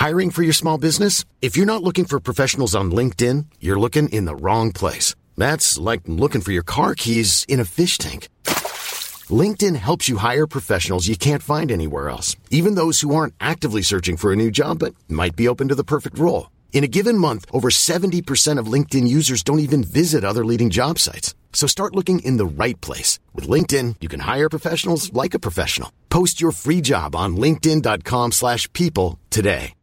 Hiring for your small business? If you're not looking for professionals on LinkedIn, you're looking in the wrong place. That's like looking for your car keys in a fish tank. LinkedIn helps you hire professionals you can't find anywhere else, even those who aren't actively searching for a new job but might be open to the perfect role. In a given month, over 70% of LinkedIn users don't even visit other leading job sites. So start looking in the right place. With LinkedIn, you can hire professionals like a professional. Post your free job on linkedin.com/people today.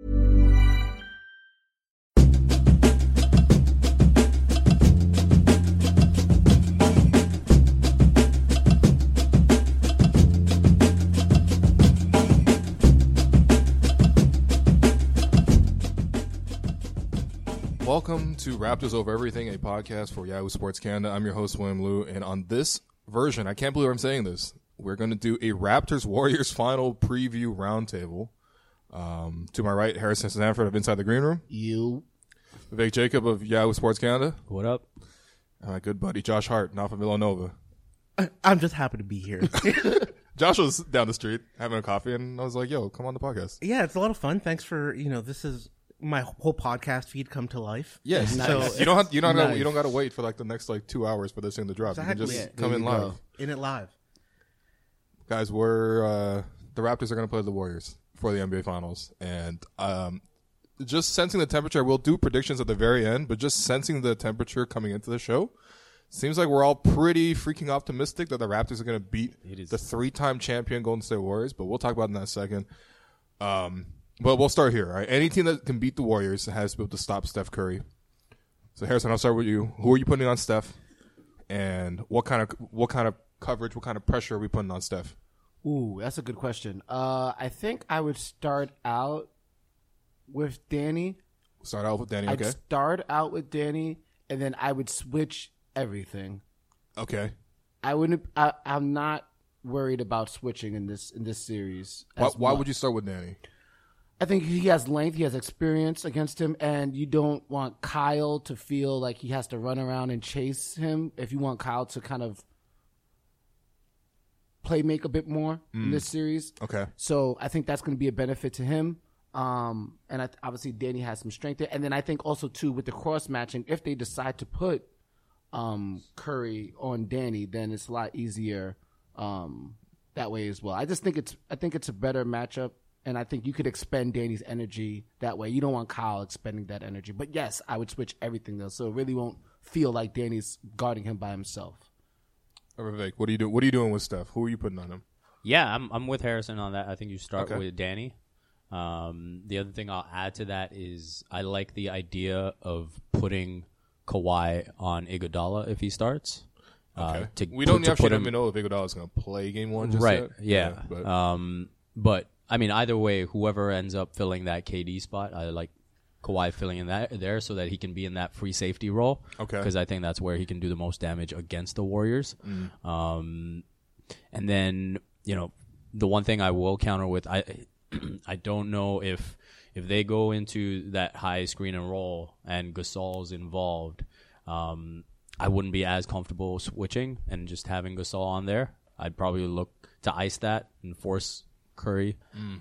Welcome to Raptors Over Everything, a podcast for Yahoo Sports Canada. I'm your host, William Liu, and on this version, I can't believe I'm saying this, we're going to do a Raptors-Warriors final preview roundtable. To my right, Harrison Stanford of Inside the Green Room. You. Vivek Jacob of Yahoo Sports Canada. What up? And my good buddy, Josh Hart, now from Villanova. I'm just happy to be here. Josh was down the street having a coffee, and I was like, yo, come on the podcast. Yeah, it's a lot of fun. Thanks for, this is my whole podcast feed come to life. Yes. Nice. So you don't got to wait for like the next like 2 hours for this thing to drop. Exactly. You can just come in live. In it live. Guys, the Raptors are going to play the Warriors for the NBA Finals. And just sensing the temperature, we'll do predictions at the very end, but just sensing the temperature coming into the show, seems like we're all pretty freaking optimistic that the Raptors are going to beat the 3-time champion Golden State Warriors, but we'll talk about it in that second. But we'll start here. All right? Any team that can beat the Warriors has to be able to stop Steph Curry. So Harrison, I'll start with you. Who are you putting on Steph? And what kind of coverage, what kind of pressure are we putting on Steph? Ooh, that's a good question. I think I would start out with Danny. Start out with Danny, okay. I'd start out with Danny, and then I would switch everything. Okay. I'm not worried about switching in this series. Why would you start with Danny? I think he has length, he has experience against him, and you don't want Kyle to feel like he has to run around and chase him. If you want Kyle to kind of make a bit more in this series. Okay. So I think that's going to be a benefit to him. And obviously Danny has some strength there. And then I think also, too, with the cross-matching, if they decide to put Curry on Danny, then it's a lot easier that way as well. I think it's a better matchup. And I think you could expend Danny's energy that way. You don't want Kyle expending that energy. But, yes, I would switch everything, though. So it really won't feel like Danny's guarding him by himself. Vivek, what are you doing with Steph? Who are you putting on him? Yeah, I'm with Harrison on that. I think you start with Danny. The other thing I'll add to that is I like the idea of putting Kawhi on Iguodala if he starts. Okay. We don't actually even know if Iguodala's going to play game one just yet. Yeah. But I mean, either way, whoever ends up filling that KD spot, I like Kawhi filling in that there so that he can be in that free safety role. Okay. Because I think that's where he can do the most damage against the Warriors. And then, the one thing I will counter with, I don't know if they go into that high screen and roll and Gasol's involved, I wouldn't be as comfortable switching and just having Gasol on there. I'd probably look to ice that and force Curry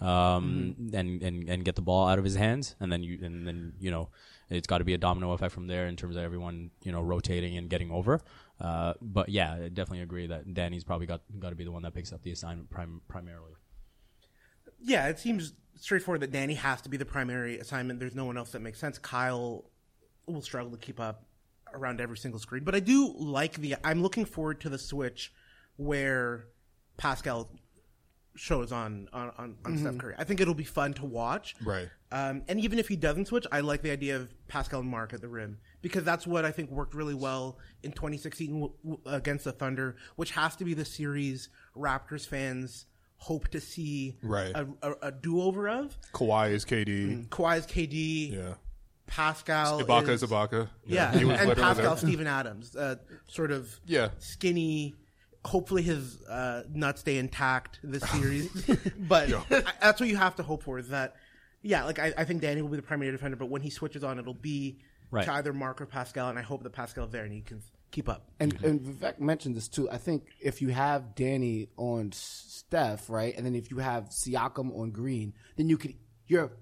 and get the ball out of his hands, and then it's got to be a domino effect from there in terms of everyone rotating and getting over. But yeah, I definitely agree that Danny's probably got to be the one that picks up the assignment primarily. Yeah, it seems straightforward that Danny has to be the primary assignment. There's no one else that makes sense. Kyle will struggle to keep up around every single screen, but I do like I'm looking forward to the switch where Pascal shows on Steph Curry. I think it'll be fun to watch. Right. And even if he doesn't switch, I like the idea of Pascal and Mark at the rim because that's what I think worked really well in 2016 against the Thunder, which has to be the series Raptors fans hope to see a do-over of. Kawhi is KD. Yeah. Pascal is Ibaka. Yeah. And Pascal Steven Adams, sort of skinny. Hopefully his nuts stay intact this series. But that's what you have to hope for is that, I think Danny will be the primary defender, but when he switches on, it'll be to either Mark or Pascal, and I hope that Pascal there and he can keep up. And Vivek mentioned this too. I think if you have Danny on Steph, right, and then if you have Siakam on Green, then you're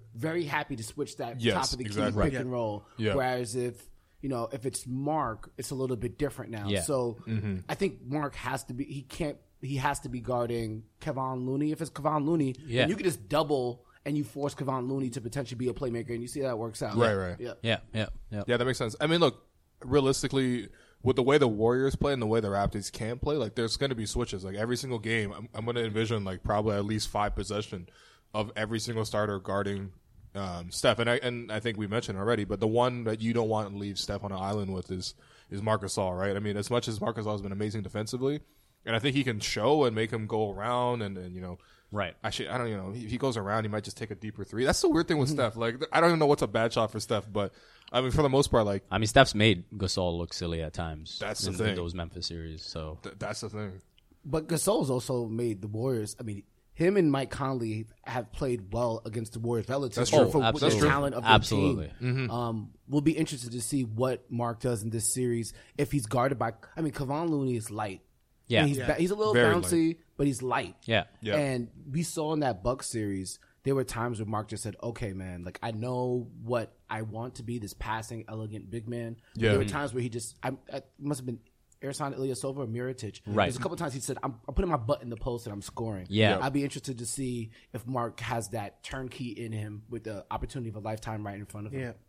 very happy to switch that Yes, top of the exactly. key pick and roll. Yeah. Whereas if it's Mark, it's a little bit different now. Yeah. So I think Mark has to be. He has to be guarding Kevon Looney. If it's Kevon Looney, Yeah. then you can just double and you force Kevon Looney to potentially be a playmaker, and you see how that works out. Right. Yeah. Yeah. Yeah, that makes sense. I mean, look, realistically, with the way the Warriors play and the way the Raptors can play, like there's going to be switches. Like every single game, I'm going to envision like probably at least 5 possession of every single starter guarding Steph. And I think we mentioned already, but the one that you don't want to leave Steph on an island with is Marc Gasol, right? I mean, as much as Marc Gasol has been amazing defensively, and I think he can show and make him go around and you know. Right. Actually, I don't, if he goes around, he might just take a deeper three. That's the weird thing with Steph. Like, I don't even know what's a bad shot for Steph, but I mean, for the most part, like, I mean, Steph's made Gasol look silly at times. That's the in thing. those Memphis series. So that's the thing. But Gasol's also made the Warriors. I mean, him and Mike Conley have played well against the Warriors relatively That's true. for Absolutely. the talent of their Absolutely. team. We'll be interested to see what Mark does in this series if he's guarded by. I mean, Kevon Looney is light. Yeah. I mean, he's a little Very bouncy, but he's light. Yeah. Yeah. And we saw in that Bucks series, there were times where Mark just said, "Okay, man, like I know what I want to be, this passing, elegant big man." Yeah. There were times where he just, I must have been Ersan Ilyasova or Mirotic. Right. There's a couple times he said, I'm putting my butt in the post and I'm scoring. Yeah. I'd be interested to see if Mark has that turnkey in him with the opportunity of a lifetime right in front of him.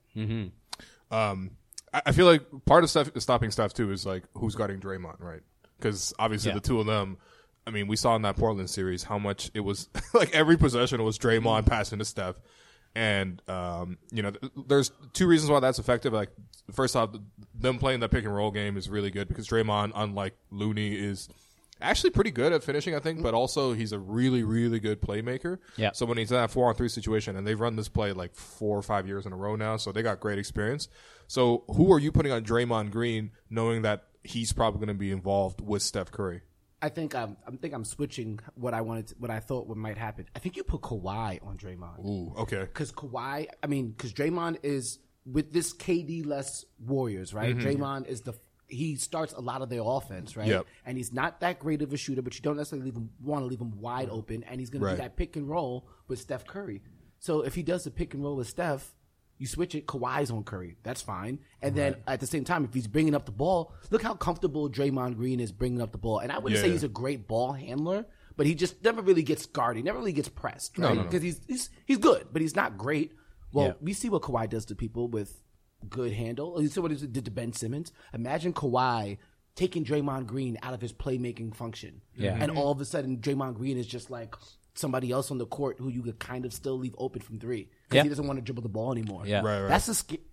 Yeah. I feel like part of stopping Steph, too, is like who's guarding Draymond, right? Because obviously Yeah. the two of them, I mean, we saw in that Portland series how much it was like every possession was Draymond passing to Steph. And, there's 2 reasons why that's effective. Like, first off, them playing that pick and roll game is really good because Draymond, unlike Looney, is actually pretty good at finishing, I think, but also he's a really, really good playmaker. Yeah. So when he's in that 4-on-3 situation, and they've run this play like 4 or 5 years in a row now, so they got great experience. So who are you putting on Draymond Green knowing that he's probably going to be involved with Steph Curry? I think I'm switching what I thought might happen. I think you put Kawhi on Draymond. Ooh, okay. Because Draymond is with this KD-less Warriors, right? Draymond is he starts a lot of their offense, right? Yep. And he's not that great of a shooter, but you don't necessarily want to leave him wide open. And he's going to Right. do that pick and roll with Steph Curry. So if he does the pick and roll with Steph, you switch it, Kawhi's on Curry. That's fine. And then at the same time, if he's bringing up the ball, look how comfortable Draymond Green is bringing up the ball. And I wouldn't say Yeah. he's a great ball handler, but he just never really gets guarded. Never really gets pressed, right? No. Because he's good, but he's not great. Well, Yeah. we see what Kawhi does to people with good handle. You see what he did to Ben Simmons. Imagine Kawhi taking Draymond Green out of his playmaking function. Yeah. And all of a sudden, Draymond Green is just like somebody else on the court who you could kind of still leave open from 3 because Yeah. he doesn't want to dribble the ball anymore. Yeah. Right. That's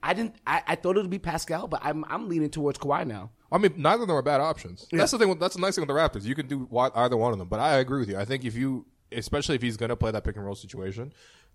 I thought it would be Pascal, but I'm leaning towards Kawhi now. I mean, neither of them are bad options. That's the thing. That's the nice thing with the Raptors. You can do either one of them. But I agree with you. I think especially if he's going to play that pick and roll situation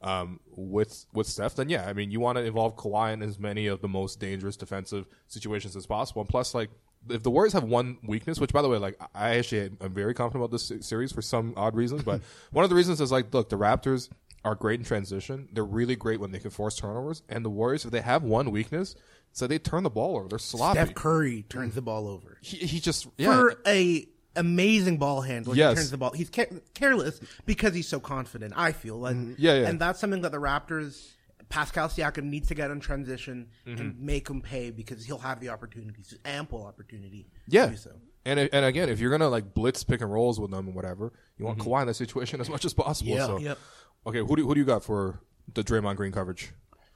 with Steph, then yeah, I mean, you want to involve Kawhi in as many of the most dangerous defensive situations as possible. And plus, like, if the Warriors have one weakness, which by the way, like, I actually am very confident about this series for some odd reasons, but one of the reasons is like, look, the Raptors are great in transition. They're really great when they can force turnovers. And the Warriors, if they have one weakness, so they turn the ball over. They're sloppy. Steph Curry turns the ball over. He just For a amazing ball handler, Yes. he turns the ball. He's careless because he's so confident, I feel. Like, Yeah. And that's something that the Raptors, Pascal Siakam needs to get in transition and make him pay because he'll have the opportunities, ample opportunity Yeah. to do so. And again, if you're gonna like blitz pick and rolls with them and whatever, you want Kawhi in that situation as much as possible. Yeah. So, Yep. okay, who do you got for the Draymond Green coverage?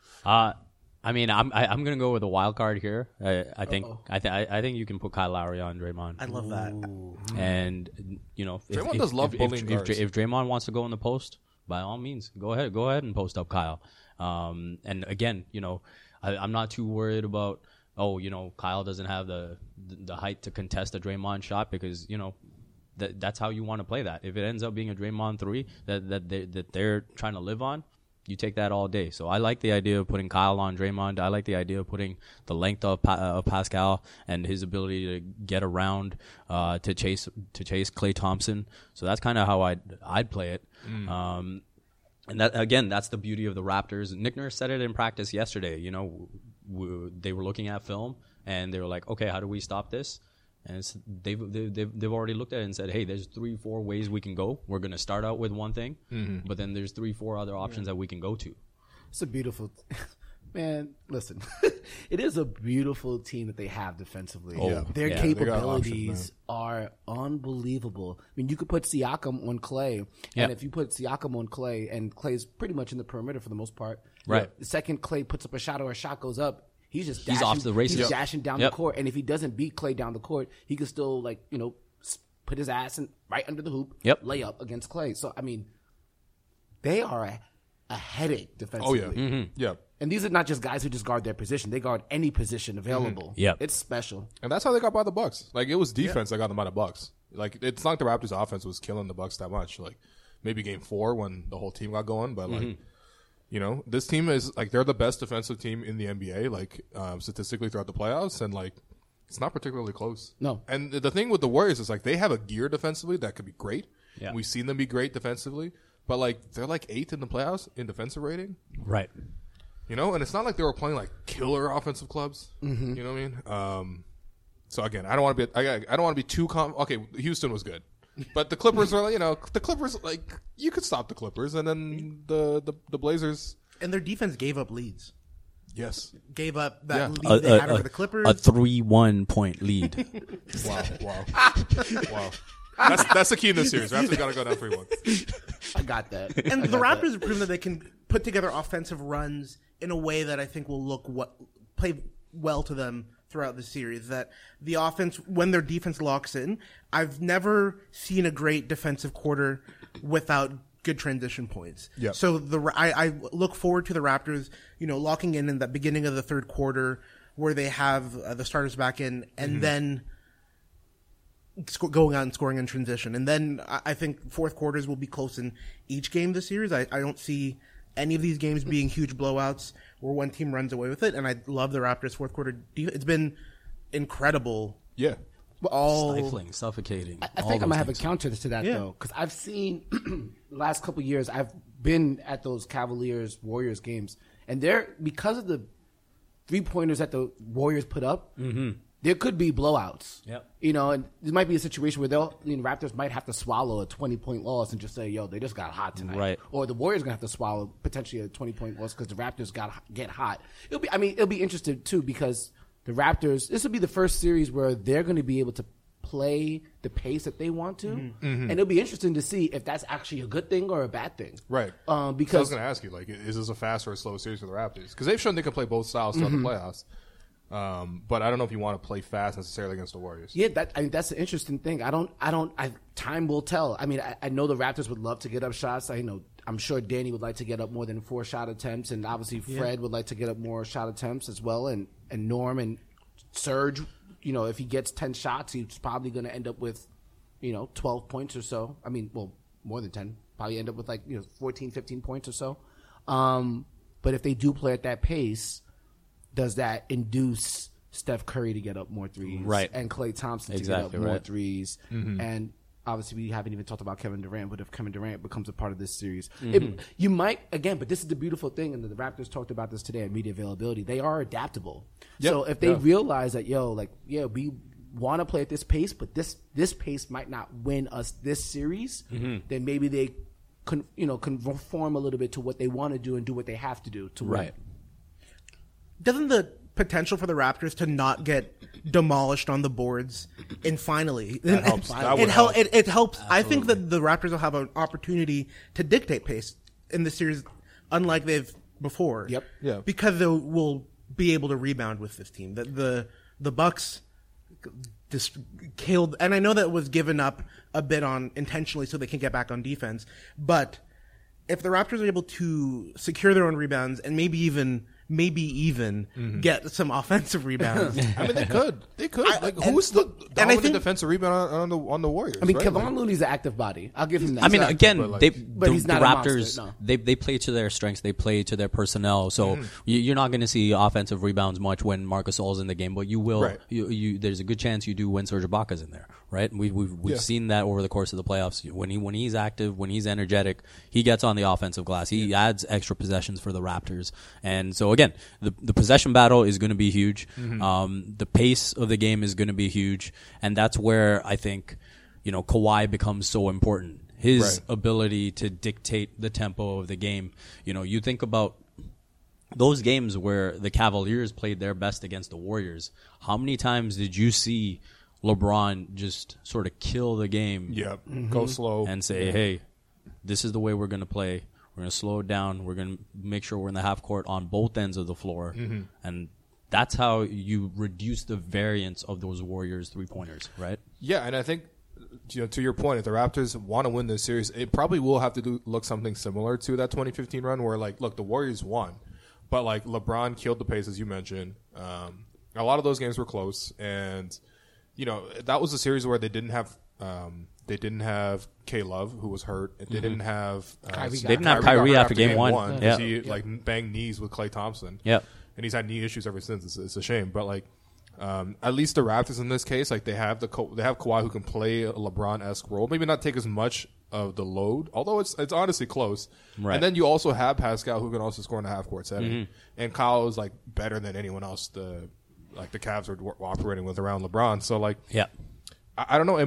I mean, I'm gonna go with a wild card here. I think you can put Kyle Lowry on Draymond. I love that. And Draymond does love bullying guards. if Draymond wants to go in the post, by all means, go ahead and post up Kyle. And again, I'm not too worried about Kyle doesn't have the height to contest a Draymond shot because that's how you want to play that. If it ends up being a Draymond 3 that they're trying to live on, you take that all day. So I like the idea of putting Kyle on Draymond. I like the idea of putting the length of Pascal and his ability to get around to chase Klay Thompson. So that's kind of how I'd play it. And that again, that's the beauty of the Raptors. Nick Nurse said it in practice yesterday. They were looking at film and they were like, okay, how do we stop this? And they've already looked at it and said, hey, there's 3-4 ways we can go. We're going to start out with one thing, but then there's 3-4 other options that we can go to. It's a beautiful, man. Listen, it is a beautiful team that they have defensively. Oh, Their yeah. capabilities are unbelievable. I mean, you could put Siakam on Clay, Yeah. and if you put Siakam on Clay, and Clay's pretty much in the perimeter for the most part, Right. The second Clay puts up a shot or a shot goes up, he's He's off to the races. He's Yep. dashing down Yep. the court, and if he doesn't beat Clay down the court, he can still put his ass right under the hoop, Yep. lay up against Clay. So I mean, they are a headache Oh defensively. yeah, Mm-hmm. yeah. And these are not just guys who just guard their position; they guard any position available. Yep. It's special. And that's how they got by the Bucks. Like it was defense that got them by the Bucks. Like it's not like the Raptors' offense was killing the Bucks that much. Like maybe Game 4 when the whole team got going, but like this team is like they're the best defensive team in the NBA. Like statistically throughout the playoffs, and like it's not particularly close. No. And the thing with the Warriors is like they have a gear defensively that could be great. Yeah. We've seen them be great defensively, but like they're like 8th in the playoffs in defensive rating. Right. And it's not like they were playing like killer offensive clubs. You know what I mean? So again, I don't want to be. I don't want to be too. Okay, Houston was good, but the Clippers are. The Clippers like you could stop the Clippers, and then the Blazers. And their defense gave up leads. Yes. Gave up that Yeah. lead they had over the Clippers. A 3-1 point lead. Wow. That's the key in this series. Raptors got to go down 3-1. I got that. And the Raptors have proven that they can put together offensive runs in a way that I think will play well to them throughout the series. That the offense, when their defense locks in, I've never seen a great defensive quarter without good transition points. Yep. So I look forward to the Raptors, locking in that beginning of the third quarter where they have the starters back in, and then going out and scoring in transition. And then I think fourth quarters will be close in each game this series. I don't see any of these games being huge blowouts where one team runs away with it. And I love the Raptors' fourth quarter defense. It's been incredible. Yeah. Stifling, suffocating. I think I'm gonna have a counter to that though, because I've seen the last couple of years. I've been at those Cavaliers Warriors games, and because of the 3-pointers that the Warriors put up. There could be blowouts. Yep. And there might be a situation where Raptors might have to swallow a 20-point loss and just say, yo, they just got hot tonight. Right. Or the Warriors going to have to swallow potentially a 20-point loss because the Raptors get hot. It'll be interesting, too, because the Raptors, this will be the first series where they're going to be able to play the pace that they want to. And it'll be interesting to see if that's actually a good thing or a bad thing. Right. Because So I was going to ask you, like, is this a fast or a slow series for the Raptors? Because they've shown they can play both styles throughout the playoffs. But I don't know if you want to play fast necessarily against the Warriors. Yeah, that's the interesting thing. Time will tell. I mean, I know the Raptors would love to get up shots. I'm sure Danny would like to get up more than 4 shot attempts, and obviously Fred would like to get up more shot attempts as well, and Norm and Serge. If he gets 10 shots, he's probably going to end up with, 12 points or so. I mean, well, more than 10. Probably end up with 14, 15 points or so. But if they do play at that pace, does that induce Steph Curry to get up more threes? Right. And Klay Thompson to Exactly, get up more right. threes? And obviously we haven't even talked about Kevin Durant, but if Kevin Durant becomes a part of this series, you might, again, but this is the beautiful thing, and the Raptors talked about this today at media availability, they are adaptable. Yep. So if they realize that, we want to play at this pace, but this pace might not win us this series, then maybe they conform a little bit to what they want to do and do what they have to do to win. Right. Doesn't the potential for the Raptors to not get demolished on the boards and finally That helps. That would it helps. I think that the Raptors will have an opportunity to dictate pace in the series, unlike they've before. Yep. Yeah. Because they will be able to rebound with this team. The Bucks just killed, and I know that was given up a bit on intentionally so they can get back on defense. But if the Raptors are able to secure their own rebounds and maybe even get some offensive rebounds. I mean, they could. Who's the dominant think- defensive rebound on the Warriors? I mean, right? Kevon Looney's an active body. I'll give him that. I mean, again, but he's the not a Raptors, monster, no. they play to their strengths. They play to their personnel. So you're not going to see offensive rebounds much when Marc Gasol's in the game, but you will. Right. There's a good chance you do when Serge Ibaka's in there, right? We've seen that over the course of the playoffs. When he's active, when he's energetic, he gets on the offensive glass. He adds extra possessions for the Raptors. And so again, the possession battle is going to be huge. The pace of the game is going to be huge, and that's where I think Kawhi becomes so important. His ability to dictate the tempo of the game. You think about those games where the Cavaliers played their best against the Warriors, how many times did you see LeBron just sort of kill the game? Yep. Go slow and say, hey, this is the way we're going to play. We're going to slow it down. We're going to make sure we're in the half court on both ends of the floor. And that's how you reduce the variance of those Warriors 3-pointers, right? Yeah, and I think, to your point, if the Raptors want to win this series, it probably will have to look something similar to that 2015 run where, like, look, the Warriors won, but, like, LeBron killed the pace, as you mentioned. A lot of those games were close, and, that was a series where they didn't have K-Love, who was hurt. They didn't have Kyrie after game one. Yeah. He, banged knees with Klay Thompson. Yep. And he's had knee issues ever since. It's a shame, but, like, at least the Raptors in this case, like, they have Kawhi who can play a LeBron-esque role. Maybe not take as much of the load, although it's honestly close. Right. And then you also have Pascal who can also score in the half-court setting. And Kyle is, like, better than anyone else the Cavs are operating with around LeBron. So, like, yeah. I don't know.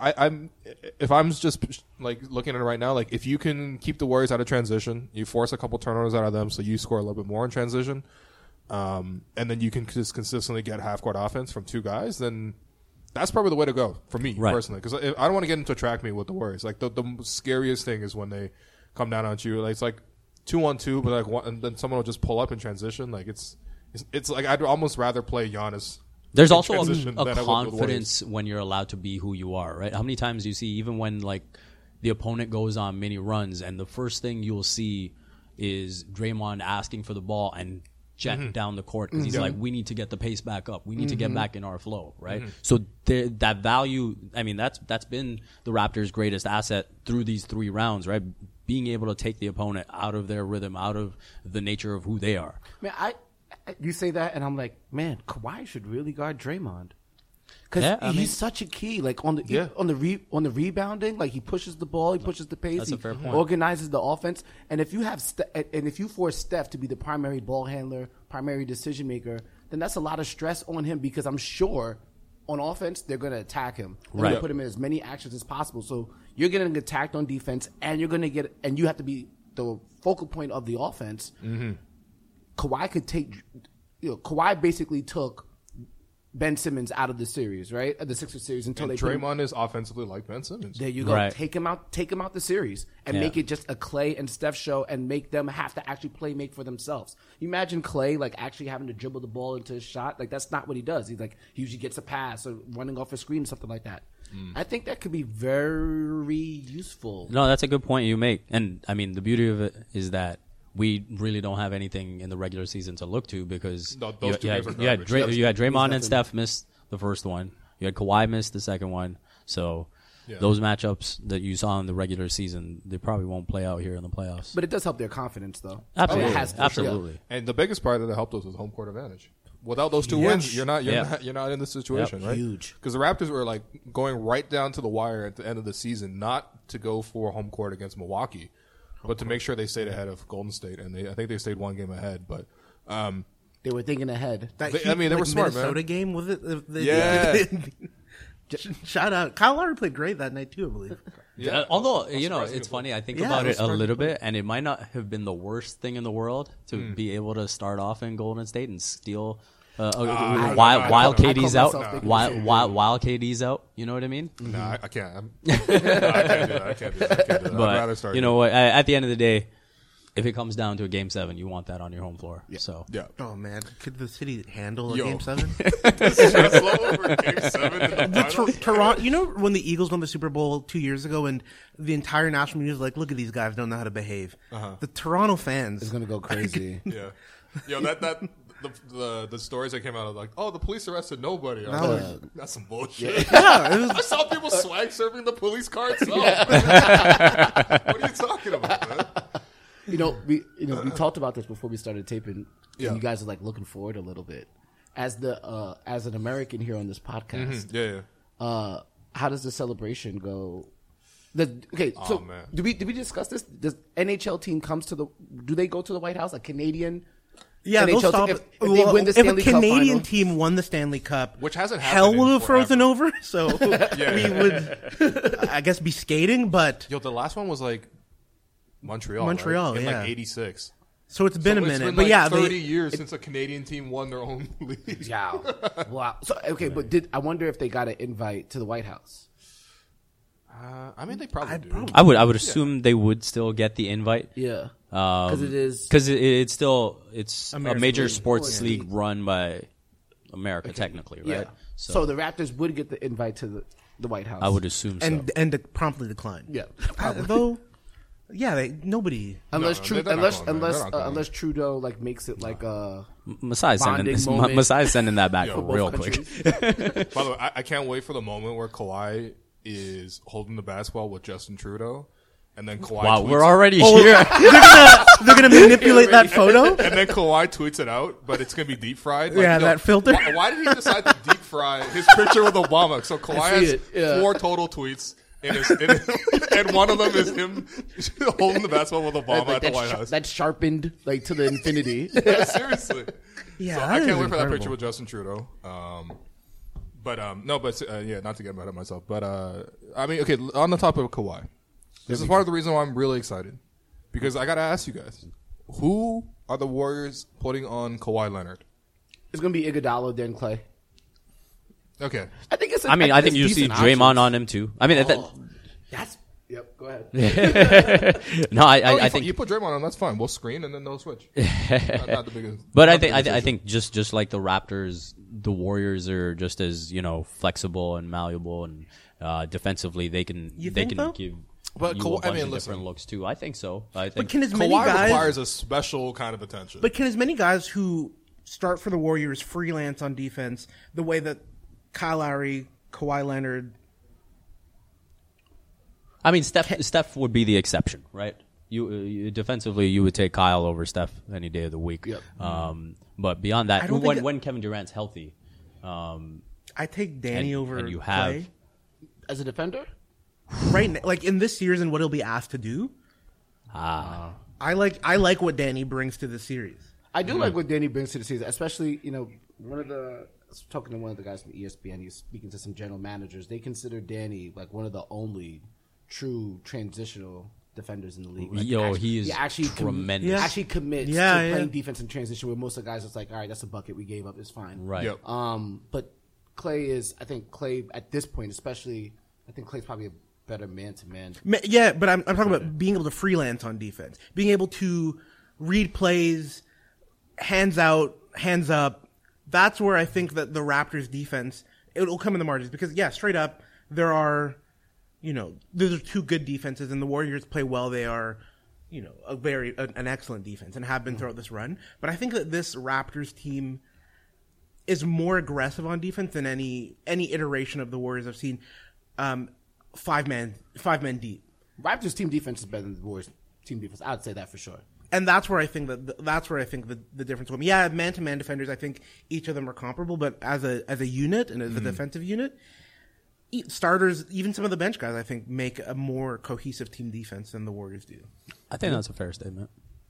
If I'm just, like, looking at it right now, like, if you can keep the Warriors out of transition, you force a couple turnovers out of them so you score a little bit more in transition, and then you can just consistently get half-court offense from two guys, then that's probably the way to go for me, personally. Because I don't want to get into a track meet with the Warriors. Like, the scariest thing is when they come down on you. Like, it's like 2-on-2, but, like, and then someone will just pull up in transition. Like, it's like I'd almost rather play Giannis. There's also a confidence when you're allowed to be who you are, right? How many times do you see, even when, like, the opponent goes on mini runs, and the first thing you'll see is Draymond asking for the ball and jet down the court because he's like, we need to get the pace back up. We need to get back in our flow, right? So that value, I mean, that's been the Raptors' greatest asset through these 3 rounds, right? Being able to take the opponent out of their rhythm, out of the nature of who they are. Man, you say that, and I'm like, man, Kawhi should really guard Draymond because he's such a key. Like on the rebounding, like he pushes the ball, he pushes the pace, he organizes the offense. And if you force Steph to be the primary ball handler, primary decision maker, then that's a lot of stress on him because I'm sure on offense they're going to attack him. They're going to put him in as many actions as possible. So you're getting attacked on defense, and you're going to get, and you have to be the focal point of the offense. Kawhi could Kawhi basically took Ben Simmons out of the series, right? The Sixers series until and Draymond is offensively like Ben Simmons. There you go. Right. Take him out the series and make it just a Klay and Steph show and make them have to actually make for themselves. You imagine Klay like actually having to dribble the ball into his shot. Like that's not what he does. He usually gets a pass or running off a screen or something like that. I think that could be very useful. No, that's a good point you make. And I mean, the beauty of it is that we really don't have anything in the regular season to look to because you had Draymond and Steph miss the first one. You had Kawhi miss the second one. So those matchups that you saw in the regular season, they probably won't play out here in the playoffs. But it does help their confidence, though. Absolutely. Absolutely. And the biggest part that it helped us was home court advantage. Without those 2 wins, you're not in this situation, right? Huge. Because the Raptors were like going right down to the wire at the end of the season, not to go for home court against Milwaukee, but to make sure they stayed ahead of Golden State, and I think they stayed 1 game ahead. But they were thinking ahead. They were smart, Minnesota man. game was it? Yeah. Shout out, Kyle Lowry played great that night too, I believe. Yeah. Although it's funny, I think about it a little bit, and it might not have been the worst thing in the world to be able to start off in Golden State and steal. While KD's out, while KD's out, you know what I mean? No, I can't. I can't do that. But I'd rather start. You know what? At the end of the day, if it comes down to a Game 7, you want that on your home floor. Yeah. So Oh man, could the city handle a Game 7? Stress level for Game 7 in the finals? Toronto. You know when the Eagles won the Super Bowl 2 years ago, and the entire national media was like, "Look at these guys, don't know how to behave." The Toronto fans is going to go crazy. The stories that came out of like, the police arrested nobody. I was like, that's some bullshit. Yeah, I saw people swag surfing the police cars. What are you talking about, man? We talked about this before we started taping. Yeah. And you guys are like looking forward a little bit. As an American here on this podcast, how does the celebration go? Man. Do we discuss this? Does NHL team do they go to the White House? A Canadian? Yeah, they'll stop. If they win the Stanley Cup Cup, if a Canadian final, team won the Stanley Cup, which hasn't hell happened would have frozen forever. over. So we would, I guess, be skating. But the last one was like Montreal, Montreal, right? In yeah. like '86. So it's been a It's minute, been but like yeah, 30 years since a Canadian team won their own league. Wow. Wow. So okay, but I wonder if they got an invite to the White House. I mean, they probably do. I would assume they would still get the invite. Yeah. Because It's still a American major league. sports league run by America, technically, right? Yeah. So the Raptors would get the invite to the White House. I would assume so. and promptly decline. Yeah. Though, yeah, nobody. Unless they're not going there. They're not going. unless Trudeau like makes it like a Masai's bonding moment. sending that back for real both quick. countries. By the way, I can't wait for the moment where Kawhi is holding the basketball with Justin Trudeau, and then Kawhi. Wow, tweets we're already Oh, here. They're gonna manipulate that photo. And then Kawhi tweets it out, but it's gonna be deep fried. Yeah, that filter. Why did he decide to deep fry his picture with Obama? So Kawhi see has it, yeah. 4 total tweets, and one of them is him holding the basketball with Obama at the White House. That's sharpened like to the infinity. Yeah, seriously. Yeah, So that I is can't wait for that incredible. picture with Justin Trudeau. Yeah, not to get mad at myself, but I mean, okay, on the topic of Kawhi, this is part of the reason why I'm really excited, because I got to ask you guys, who are the Warriors putting on Kawhi Leonard? It's gonna be Iguodala, then Clay. Okay, I think it's. I mean, I think you see decent Draymond options. on him too. I mean, That's. Yep. Go ahead. no, I think you put Draymond on, that's fine. We'll screen and then they'll switch. not the biggest. But not I the think biggest I issue. think just like the Raptors, the Warriors are just as flexible and malleable, and defensively they can think so? give But you Kawhi- a bunch of listen. different looks too. I think so. I think But can as many Kawhi guys? requires a special kind of attention. But can as many guys who start for the Warriors freelance on defense the way that Kyle Lowry, Kawhi Leonard? I mean, Steph would be the exception, right? You defensively, you would take Kyle over Steph any day of the week. Yep. But beyond that, I don't think when Kevin Durant's healthy, I take Danny And- over and you have- Clay. As a defender, Right now, like in this series and what he'll be asked to do. I like what Danny brings to the series. I do like what Danny brings to the season, especially I was talking to one of the guys from ESPN. He's speaking to some general managers. They consider Danny like one of the only true transitional defenders in the league. Like, he is tremendous. Yeah. Actually commits Yeah, to yeah. playing defense in transition. Where most of the guys, it's like, all right, that's a bucket we gave up. It's fine. Right. Yep. But I think Clay at this point, especially, I think Clay's probably a better man-to-man. Yeah, but I'm talking about being able to freelance on defense, being able to read plays, hands out, hands up. That's where I think that the Raptors defense, it'll come in the margins because straight up there are, those are two good defenses and the Warriors play well. They are, an excellent defense and have been throughout this run. But I think that this Raptors team is more aggressive on defense than any iteration of the Warriors I've seen. Five men deep. Raptors team defense is better than the Warriors team defense. I would say that for sure. And that's where I think the difference will be. Yeah, man-to-man defenders, I think each of them are comparable, but as a unit and as a defensive unit, starters, even some of the bench guys, I think make a more cohesive team defense than the Warriors do. I think that's a fair statement.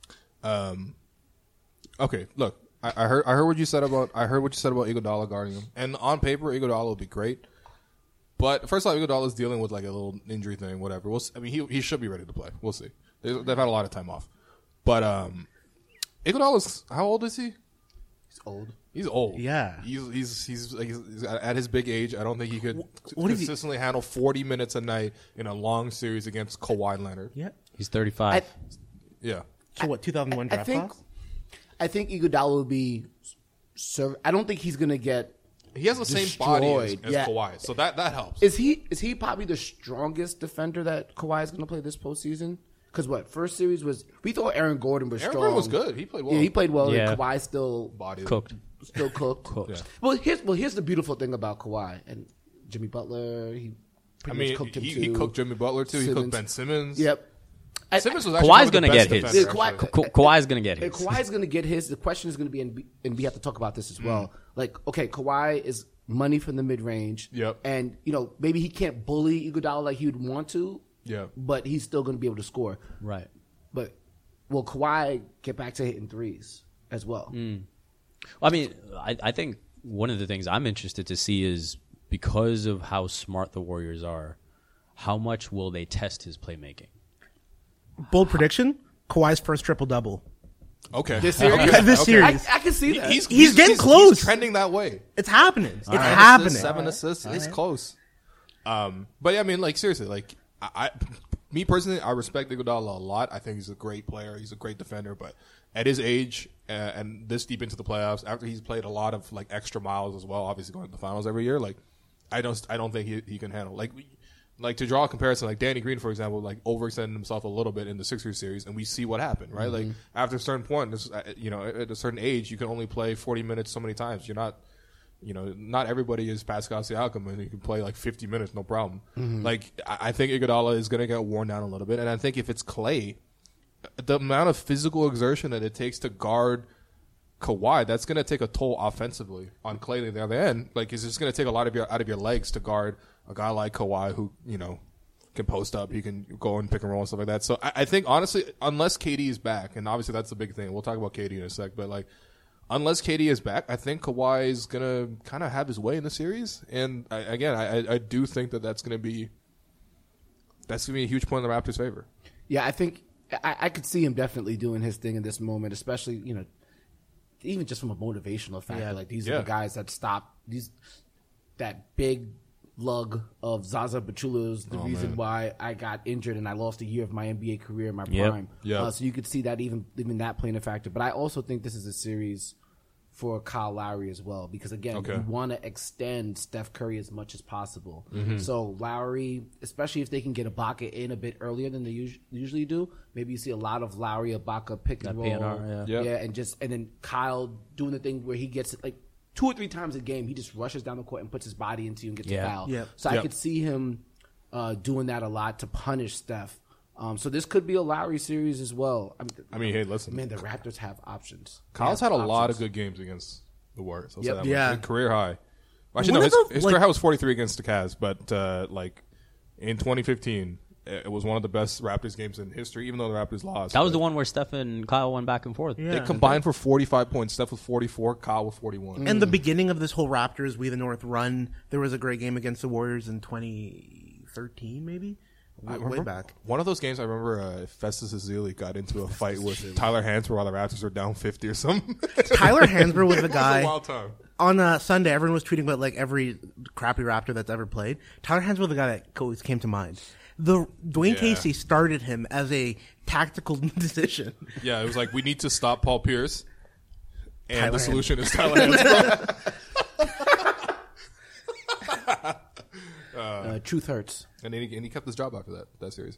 Okay, look, I heard what you said about Iguodala guarding him, and on paper Iguodala would be great. But first off, Iguodala is dealing with like a little injury thing, whatever. He should be ready to play. We'll see. They've had a lot of time off. But Iguodala's, how old is he? He's old. He's old. Yeah. He's at his big age. I don't think he could What is he- consistently handle 40 minutes a night in a long series against Kawhi Leonard. Yeah. He's 35. Yeah. So what, 2001 draft class? I think Iguodala will be. I don't think he's gonna get. He has the same body Destroyed. as Yeah. Kawhi, so that helps. Is he probably the strongest defender that Kawhi is going to play this postseason? Because first series we thought Aaron Gordon was Aaron strong. Gordon was good. He played well. Yeah, he played well. Yeah. And Kawhi still Body Cooked. still cooked. Yeah. Well, here's the beautiful thing about Kawhi and Jimmy Butler. He pretty much cooked him he too. cooked Jimmy Butler too. He cooked Simmons. Ben Simmons. Yep. Simmons was actually Kawhi's one of the gonna best get his. defenders, Yeah, Kawhi- actually. Kawhi's gonna get And his. Kawhi's going to get his. The question is going to be, and we have to talk about this as well. Like, okay, Kawhi is money from the mid range. Yep. And maybe he can't bully Iguodala like he would want to. Yeah. But he's still going to be able to score. Right. But will Kawhi get back to hitting threes as well? I mean, I think one of the things I'm interested to see is because of how smart the Warriors are, how much will they test his playmaking? Bold prediction: Kawhi's first triple-double. Okay. This series? Okay. This Okay. series. I can see that. He's getting close. He's trending that way. It's happening. It's 9 happening. assists, 7 assists. It's close. But yeah, I mean, like seriously, like me personally, I respect Iguodala a lot. I think he's a great player. He's a great defender. But at his age and this deep into the playoffs, after he's played a lot of like extra miles as well, obviously going to the finals every year, like I don't think he can handle like to draw a comparison, like Danny Green, for example, like overextended himself a little bit in the Sixers series, and we see what happened, right? Like after a certain point, at a certain age, you can only play 40 minutes so many times. You're not. Not everybody is Pascal Siakam, and you can play like 50 minutes, no problem. Like, I think Iguodala is going to get worn down a little bit, and I think if it's Klay, the amount of physical exertion that it takes to guard Kawhi, that's going to take a toll offensively on Klay at the other end. Like, it's just going to take a lot out of your legs to guard a guy like Kawhi who, can post up, he can go and pick and roll and stuff like that. So I think, honestly, unless KD is back, and obviously that's the big thing. We'll talk about KD in a sec, but like, unless KD is back, I think Kawhi is going to kind of have his way in the series. And I do think that's going to be a huge point in the Raptors' favor. Yeah, I think I could see him definitely doing his thing in this moment, especially, even just from a motivational factor. Yeah. Like, these are the guys that stop that big lug of Zaza Pachulia, the reason why I got injured and I lost a year of my NBA career in my prime. Yep. So you could see that even that playing a factor. But I also think this is a series for Kyle Lowry as well, because again, you want to extend Steph Curry as much as possible. So Lowry, especially if they can get Ibaka in a bit earlier than they usually do, maybe you see a lot of Lowry Ibaka pick and roll, and then Kyle doing the thing where he gets it like 2 or 3 times a game, he just rushes down the court and puts his body into you and gets a foul. So I could see him doing that a lot to punish Steph. So this could be a Lowry series as well. I mean, hey, listen. Man, the Raptors have options. Kyle's had a lot of good games against the Warriors. I'll say that Yeah. much. Career high. Actually, no, his career high was 43 against the Cavs, but in 2015, it was one of the best Raptors games in history, even though the Raptors lost. That was the one where Steph and Kyle went back and forth. Yeah. They combined for 45 points. Steph with 44, Kyle with 41. And the beginning of this whole Raptors We the North run, there was a great game against the Warriors in 2013, maybe? Way back. One of those games, I remember Festus Ezeli got into a fight with Tyler Hansbrough while the Raptors were down 50 or something. Tyler Hansbrough was the It was guy. a wild time. On Sunday, everyone was tweeting about like every crappy Raptor that's ever played. Tyler Hansbrough was the guy that always came to mind. Dwayne Casey started him as a tactical decision. Yeah, it was like, we need to stop Paul Pierce, and Tyler the solution is Tyler Hansbrough. Truth hurts. And he kept his job after that series.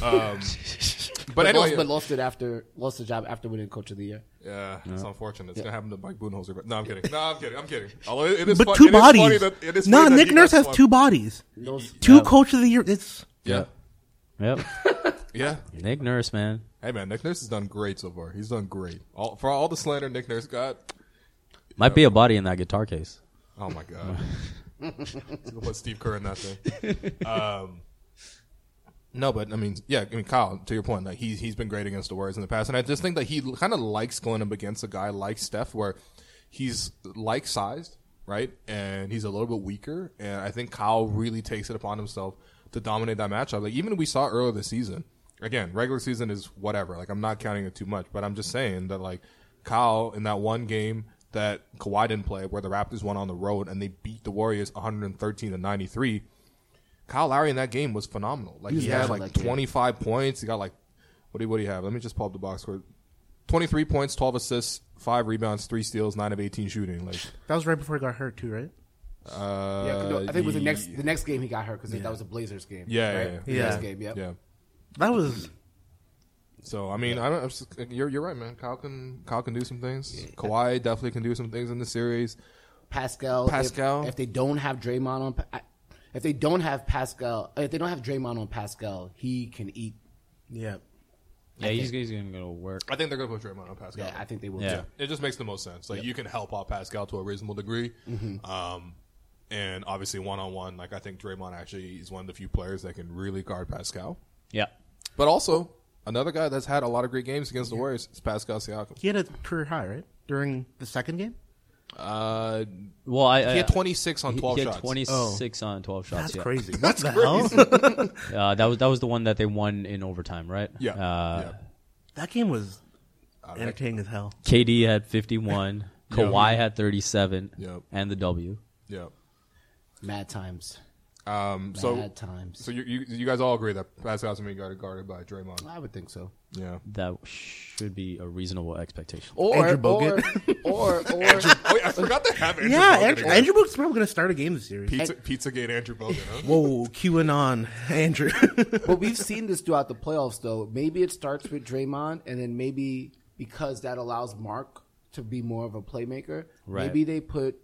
But anyway, lost the job after winning Coach of the Year. yeah, it's unfortunate. It's gonna happen to Mike Budenholzer. No, I'm kidding. Although it is But fun, two it is bodies. funny that it is No, funny that Nick he Nurse got has swapped. 2 bodies. 2 Coach of the Year. It's Yeah, Yep. yeah. Nick Nurse, man. Hey man, Nick Nurse has done great so far. He's done great. For all the slander Nick Nurse got. Might be a body in that guitar case. Oh my god. We'll put Steve Kerr in that thing. No, but I mean, Kyle, to your point, like he's been great against the Warriors in the past, and I just think that he kind of likes going up against a guy like Steph, where he's like sized, right, and he's a little bit weaker, and I think Kyle really takes it upon himself to dominate that matchup. Like even we saw earlier this season. Again, regular season is whatever. Like I'm not counting it too much, but I'm just saying that like Kyle in that one game that Kawhi didn't play, where the Raptors went on the road and they beat the Warriors 113-93. Kyle Lowry in that game was phenomenal. Like he had like 25 points. He got like what do you have? Let me just pull up the box score. 23 points, 12 assists, 5 rebounds, 3 steals, 9 of 18 shooting. Like that was right before he got hurt too, right? I think it was the next game he got hurt because that was a Blazers game. Yeah. The next game, Yeah. That was. So I mean, you're right, man. Kyle can do some things. Kawhi definitely can do some things in the series. Pascal. If they don't have Draymond on, if they don't have Draymond on Pascal, he can eat. Yeah. Yeah, he's going to go to work. I think they're going to put Draymond on Pascal. Yeah, I think they will. Yeah. Too. It just makes the most sense. Like you can help out Pascal to a reasonable degree, and obviously 1-on-1. Like I think Draymond actually is one of the few players that can really guard Pascal. Yeah. But also another guy that's had a lot of great games against the Warriors is Pascal Siakam. He had a career high, right? During the second game? Well, he had 26 on 12 he shots. had 26 on 12 shots. That's yeah. crazy. What the hell? That was the one that they won in overtime, right? Yeah. That game was Entertaining as hell. KD had 51. Kawhi had 37. Yep. And the W. Yeah. Mad times. So times. So you guys all agree that Pascal's gonna be guarded by Draymond? I would think so. Yeah. That should be a reasonable expectation. Andrew Bogut. or Oh, yeah, I forgot to have Andrew Yeah, Bogut again. Andrew Bogut's probably going to start a game this series. Pizzagate Andrew Bogut, huh? Whoa, QAnon, Andrew. But we've seen this throughout the playoffs, though. Maybe it starts with Draymond, and then maybe because that allows Mark to be more of a playmaker, maybe they put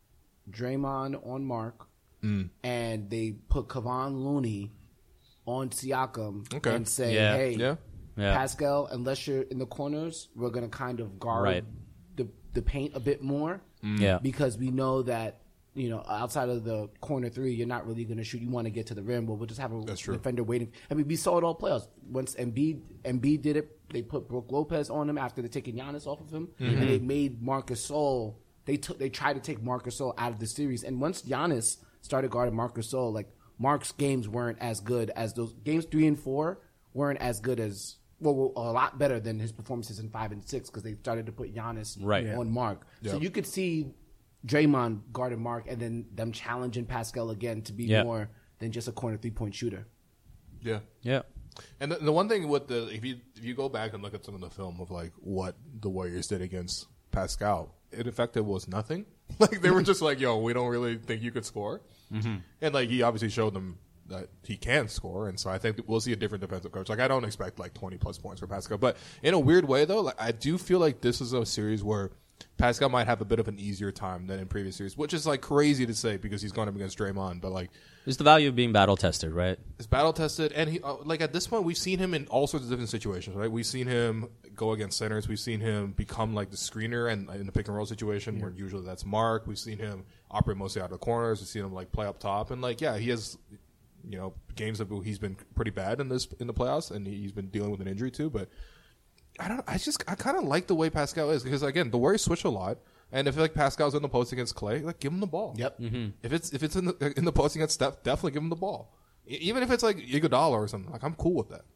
Draymond on Mark, and they put Kevon Looney on Siakam and say, hey, Pascal, unless you're in the corners, we're going to kind of guard the paint a bit more. Because we know that, you know, outside of the corner three, you're not really going to shoot. You want to get to the rim, but we'll just have a defender waiting. I mean, we saw it all playoffs. Once Embiid did it, they put Brook Lopez on him after they're taking Giannis off of him, and they made Marc Gasol. They tried to take Marc Gasol out of the series, and once Giannis started guarding Marc Gasol, like Marc's games weren't as good as those games 3 and 4 weren't as good as. Well, a lot better than his performances in 5 and 6 because they started to put Giannis on Mark. So you could see Draymond guarding Mark and then them challenging Pascal again to be more than just a corner 3-point shooter. Yeah. And the one thing with if you go back and look at some of the film of like what the Warriors did against Pascal, it effectively was nothing. Like they were just like, yo, we don't really think you could score. And like he obviously showed them that he can score, and so I think we'll see a different defensive coach. Like I don't expect like 20+ points for Pascal, but in a weird way though, like I do feel like this is a series where Pascal might have a bit of an easier time than in previous series, which is like crazy to say because he's going up against Draymond, but like it's the value of being battle tested, right? It's battle tested, and he like at this point we've seen him in all sorts of different situations, right? We've seen him go against centers, we've seen him become like the screener and in the pick and roll situation where usually that's Mark. We've seen him operate mostly out of the corners. We've seen him like play up top, and like he has. You know, games that he's been pretty bad in the playoffs, and he's been dealing with an injury too. But I kind of like the way Pascal is because again, the Warriors switch a lot, and if like Pascal's in the post against Clay, like give him the ball. Yep. If it's in the post against Steph, definitely give him the ball. Even if it's like Iguodala or something, like I'm cool with that.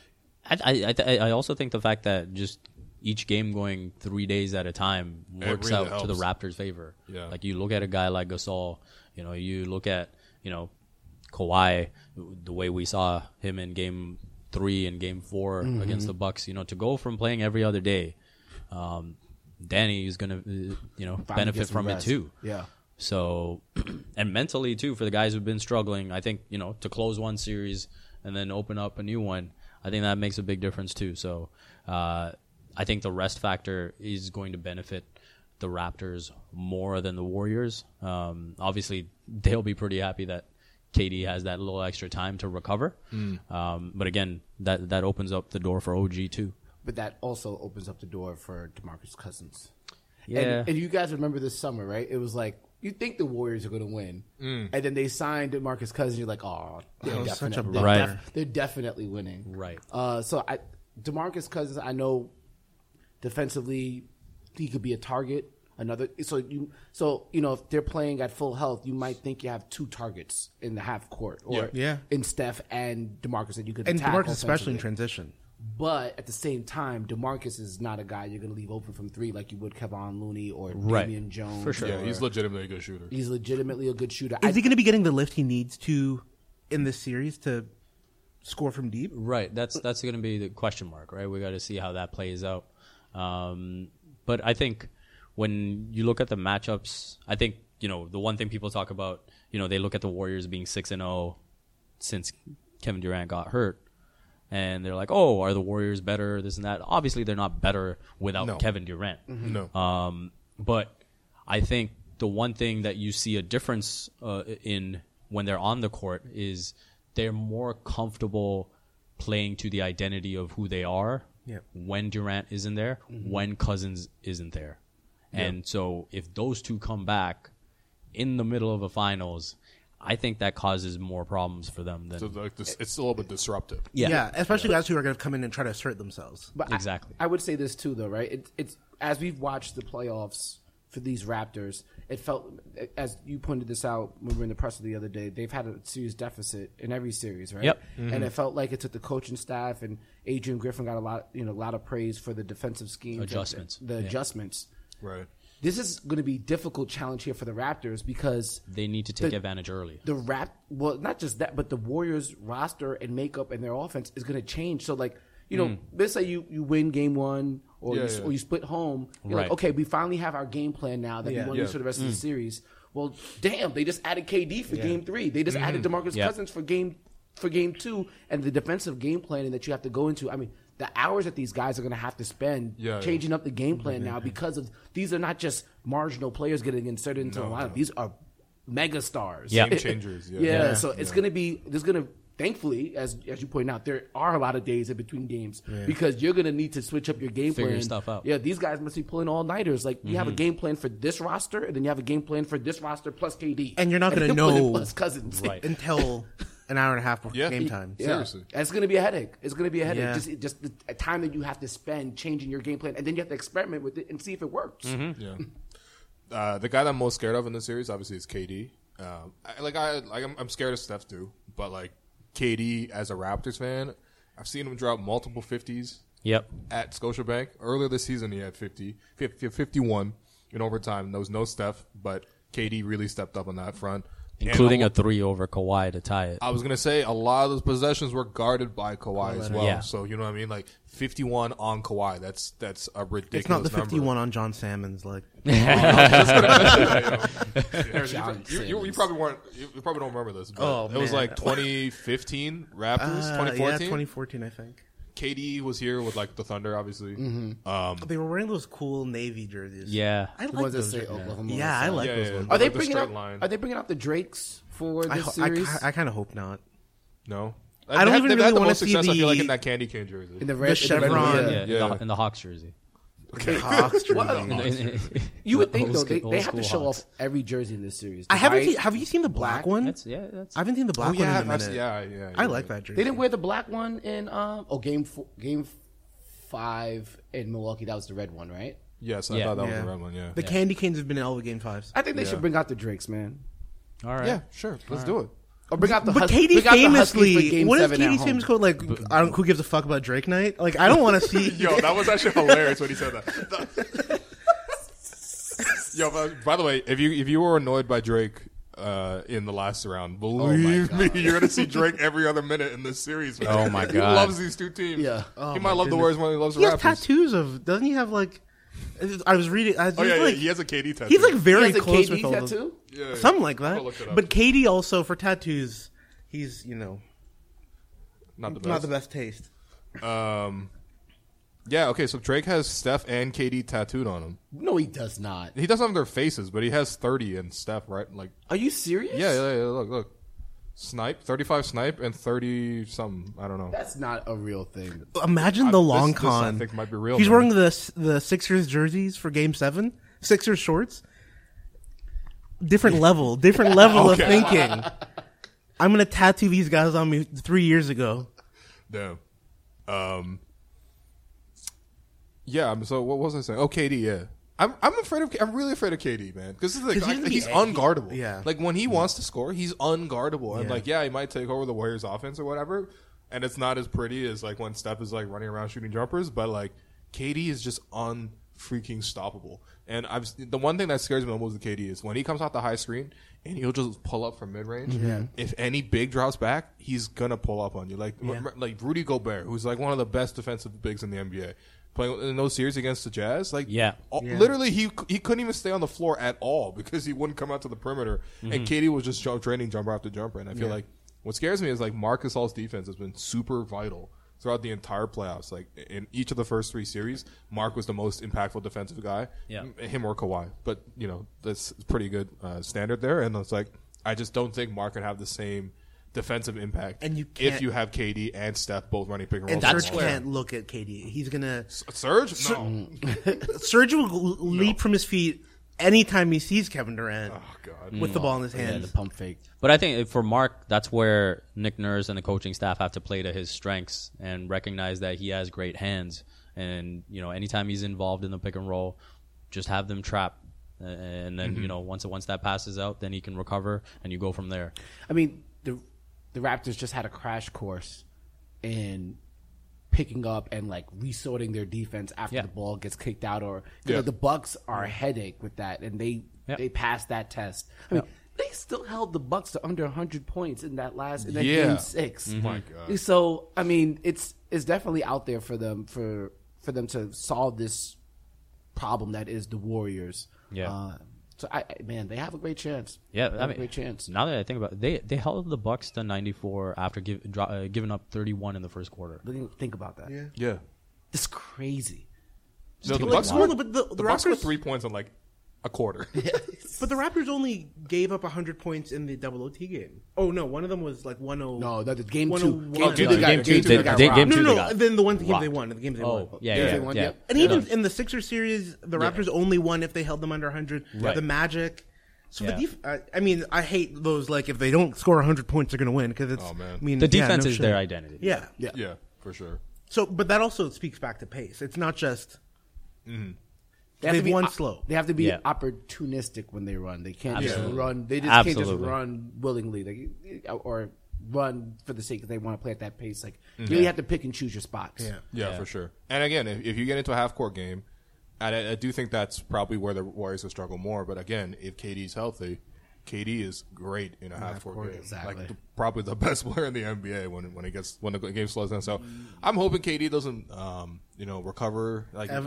I also think the fact that just each game going 3 days at a time works really out to the Raptors' favor. Yeah. Like you look at a guy like Gasol, you know, you look at Kawhi, the way we saw him in Game 3 and Game 4 against the Bucks, you know, to go from playing every other day, Danny is going to, benefit from it too. Yeah. So, and mentally too, for the guys who've been struggling, I think, to close one series and then open up a new one, I think that makes a big difference too. So, I think the rest factor is going to benefit the Raptors more than the Warriors. Obviously, they'll be pretty happy that KD has that little extra time to recover. But again, that opens up the door for OG too. But that also opens up the door for DeMarcus Cousins. Yeah. And you guys remember this summer, right? It was like, you think the Warriors are going to win. And then they signed DeMarcus Cousins. You're like, oh, they're definitely winning. Right. So DeMarcus Cousins, I know defensively he could be a target. If they're playing at full health, you might think you have 2 targets in the half court, or in Steph and DeMarcus that you could attack DeMarcus especially in transition. But at the same time, DeMarcus is not a guy you're going to leave open from 3 like you would Kevon Looney or Damian Jones. For sure, yeah, he's legitimately a good shooter. He's legitimately a good shooter. Is he going to be getting the lift he needs to in this series to score from deep? Right. That's going to be the question mark, right? We got to see how that plays out. But I think when you look at the matchups, I think, the one thing people talk about, they look at the Warriors being 6-0 since Kevin Durant got hurt. And they're like, oh, are the Warriors better, this and that? Obviously, they're not better without Kevin Durant. No. But I think the one thing that you see a difference in when they're on the court is they're more comfortable playing to the identity of who they are when Durant isn't there, when Cousins isn't there. And so if those two come back in the middle of a finals, I think that causes more problems for them. So it's a little bit disruptive. Yeah, especially guys who are going to come in and try to assert themselves. But exactly. I would say this too, though, right? It's as we've watched the playoffs for these Raptors. It felt, as you pointed this out when we were in the presser the other day, they've had a serious deficit in every series, right? Yep. And it felt like it took the coaching staff, and Adrian Griffin got a lot of praise for the defensive scheme Adjustments. Adjustments. Right. This is going to be a difficult challenge here for the Raptors because They need to take advantage early. well, not just that, but the Warriors roster and makeup and their offense is going to change. So, like, let's say you win game one or you split home. You're like, Right. okay, we finally have our game plan now that we want to use for the rest of the series. Well, damn, they just added KD for game 3. They just added DeMarcus Cousins for game 2, and the defensive game planning that you have to go into. I mean, the hours that these guys are going to have to spend changing up the game plan now because of these are not just marginal players getting inserted into the lineup. These are mega stars. Yeah. Game changers. So it's going to be there's going to thankfully as you point out there are a lot of days in between games because you're going to need to switch up your game Figure plan. stuff out. Yeah, these guys must be pulling all nighters. Like you have a game plan for this roster and then you have a game plan for this roster plus KD. And you're not going to plus know Cousins. Right. until an hour and a half before game time. Yeah. Seriously. It's going to be a headache. It's going to be a headache. Yeah. Just the time that you have to spend changing your game plan, and then you have to experiment with it and see if it works. Yeah. The guy that I'm most scared of in this series, obviously, is KD. I'm scared of Steph too, but like KD as a Raptors fan, I've seen him drop multiple 50s. Yep. At Scotiabank earlier this season, he had 51 in overtime. There was no Steph, but KD really stepped up on that front. Including a 3 over Kawhi to tie it. I was going to say a lot of those possessions were guarded by Kawhi as well. Yeah. So, you know what I mean? Like 51 on Kawhi. That's a ridiculous It's not the number. 51 on John Salmon's like. You probably weren't. You probably don't remember this, but it was man. like 2015 Raptors, 2014. Yeah, 2014, I think. KD was here with like the Thunder, obviously. They were wearing those cool navy jerseys. Yeah. I like Ones that those. say Oklahoma. Yeah, I like Yeah, those yeah. ones. Are they Like the bringing straight out? line. Are they bringing out the Drakes for this series? I kind of hope not. No, I don't even they've really had the wanna most see success. I feel like the- in that candy cane jersey. in the The chevron. Yeah, Yeah. In the Hawks jersey. Hawks jersey. You would think though Old they have to school show Hawks. off every jersey in this series. I The haven't. white- Have you seen the black one? That's I haven't seen the black one in a minute. yeah. I like that jersey. They didn't wear the black one in game 5 in Milwaukee. That was the red one, right? Yes, I Yeah. thought that was Yeah. the red one. Yeah. The candy canes have been in all the game 5s. I think they should bring out the Drakes, man. All right. Yeah, sure. Let's do it. Or bring out the But Hus- Katie bring out the Huskies for famously, game what is 7 at Katie's home. famous quote? Like, who gives a fuck about Drake night? Like, I don't want to see. Yo, that was actually hilarious when he said that. Yo, but by the way, if you were annoyed by Drake in the last round, believe me, you're gonna see Drake every other minute in this series. Man. Oh, my He God. loves these two teams. Yeah. He might love the Warriors more than he loves the He has Raptors. tattoos of. Doesn't he have like? I was reading. Oh yeah, like, he has a KD tattoo. He's like very He has a close KD with all those. tattoo? Yeah. Something like that. I'll look it up. But Katie also for tattoos, he's not the best. not the best taste. Yeah. Okay. So Drake has Steph and KD tattooed on him. No, he does not. He doesn't have their faces, but he has 30 and Steph, right? Like, Are you serious? yeah. Look. Snipe, 35 snipe, and 30 something. I don't know. That's not a real thing. Imagine the long this I con. think might be real, He's man. wearing the Sixers jerseys for Game 7. Sixers shorts. Different level of thinking. I'm gonna tattoo these guys on me 3 years ago. Damn. Yeah. So what was I saying? Oh, KD. Yeah. I'm really afraid of KD, man, because he's unguardable. Yeah. Like when he wants to score, he's unguardable, and he might take over the Warriors' offense or whatever, and it's not as pretty as like when Steph is like running around shooting jumpers, but like KD is just unfreaking stoppable. And the one thing that scares me most with KD is when he comes off the high screen and he'll just pull up from mid range. Yeah. If any big drops back, he's gonna pull up on you. Like Rudy Gobert, who's like one of the best defensive bigs in the NBA. Playing in those series against the Jazz, literally he couldn't even stay on the floor at all because he wouldn't come out to the perimeter, and KD was just draining jumper after jumper. And I feel like what scares me is like Marc Gasol's defense has been super vital throughout the entire playoffs. Like in each of the first 3 series, Marc was the most impactful defensive guy. Yeah. Him or Kawhi, but that's pretty good standard there. And it's like I just don't think Marc can have the same defensive impact And if you have KD and Steph both running pick and roll. And Serge can't look at KD. He's gonna Serge? No. Serge will leap from his feet anytime he sees Kevin Durant Oh God. with the ball in his Yeah, hands. the pump fake. But I think for Mark, that's where Nick Nurse and the coaching staff have to play to his strengths and recognize that he has great hands. And, anytime he's involved in the pick and roll, just have them trap and then once that passes out, then he can recover, and you go from there. I mean, the Raptors just had a crash course in picking up and like resorting their defense after the ball gets kicked out, or the Bucks are a headache with that, and they passed that test. I mean, they still held the Bucks to under 100 points in that game 6. My God. So I mean, it's definitely out there for them for them to solve this problem that is the Warriors. Yeah. So they have a great chance. Yeah, a great chance. Now that I think about it, they held the Bucks to 94 after giving up 31 in the first quarter. Think about that. Yeah. It's crazy. No, the Like, Bucks well, were but the Bucks were Raptors, 3 points in like a quarter. but the Raptors only gave up 100 points in the double OT game. Oh no, one of them was like 10. No, that's game 2. 101. Game 2 they got Game two, they got they- robbed. game No, two no, they no. got Then the games rocked. they won. The games they won. Yeah. And even in the Sixers series, the Raptors only won if they held them under 100. Right. The Magic. So Yeah. I mean, I hate those, like, if they don't score 100 points, they're going to win. Because it's, Oh, man. I mean, The defense no is shit. their identity. Yeah. Yeah, for sure. So, but that also speaks back to pace. It's not just They have to they've be won slow. They have to be Yeah. opportunistic when they run. They can't just Absolutely. run. They just can't just Absolutely. run willingly, or run for the sake that they want to play at that pace. Like you really have to pick and choose your spots. Yeah, for sure. And again, if you get into a half-court game, and I do think that's probably where the Warriors will struggle more. But again, if KD's healthy, KD is great in a half-court game. exactly. Like probably the best player in the NBA when the game slows down. So I'm hoping KD doesn't recover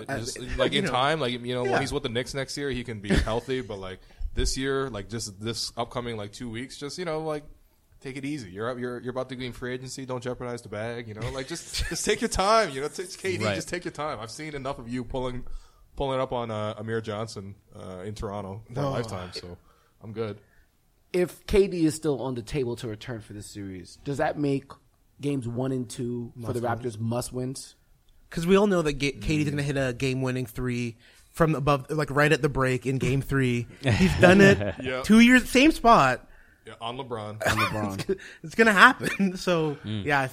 in time. Like when he's with the Knicks next year, he can be healthy. But like this year, like just this upcoming 2 weeks, just take it easy. You're about to be in free agency. Don't jeopardize the bag. Like just take your time. It's KD. Right. Just take your time. I've seen enough of you pulling up on Amir Johnson in Toronto for a lifetime. So I'm good. If KD is still on the table to return for this series, does that make games 1 and 2 for the Raptors must wins? Because we all know that KD's going to hit a game-winning 3 from above, like right at the break in game 3. He's done it Yeah. 2 years, same spot. Yeah, on LeBron. LeBron. It's going to happen. So yeah,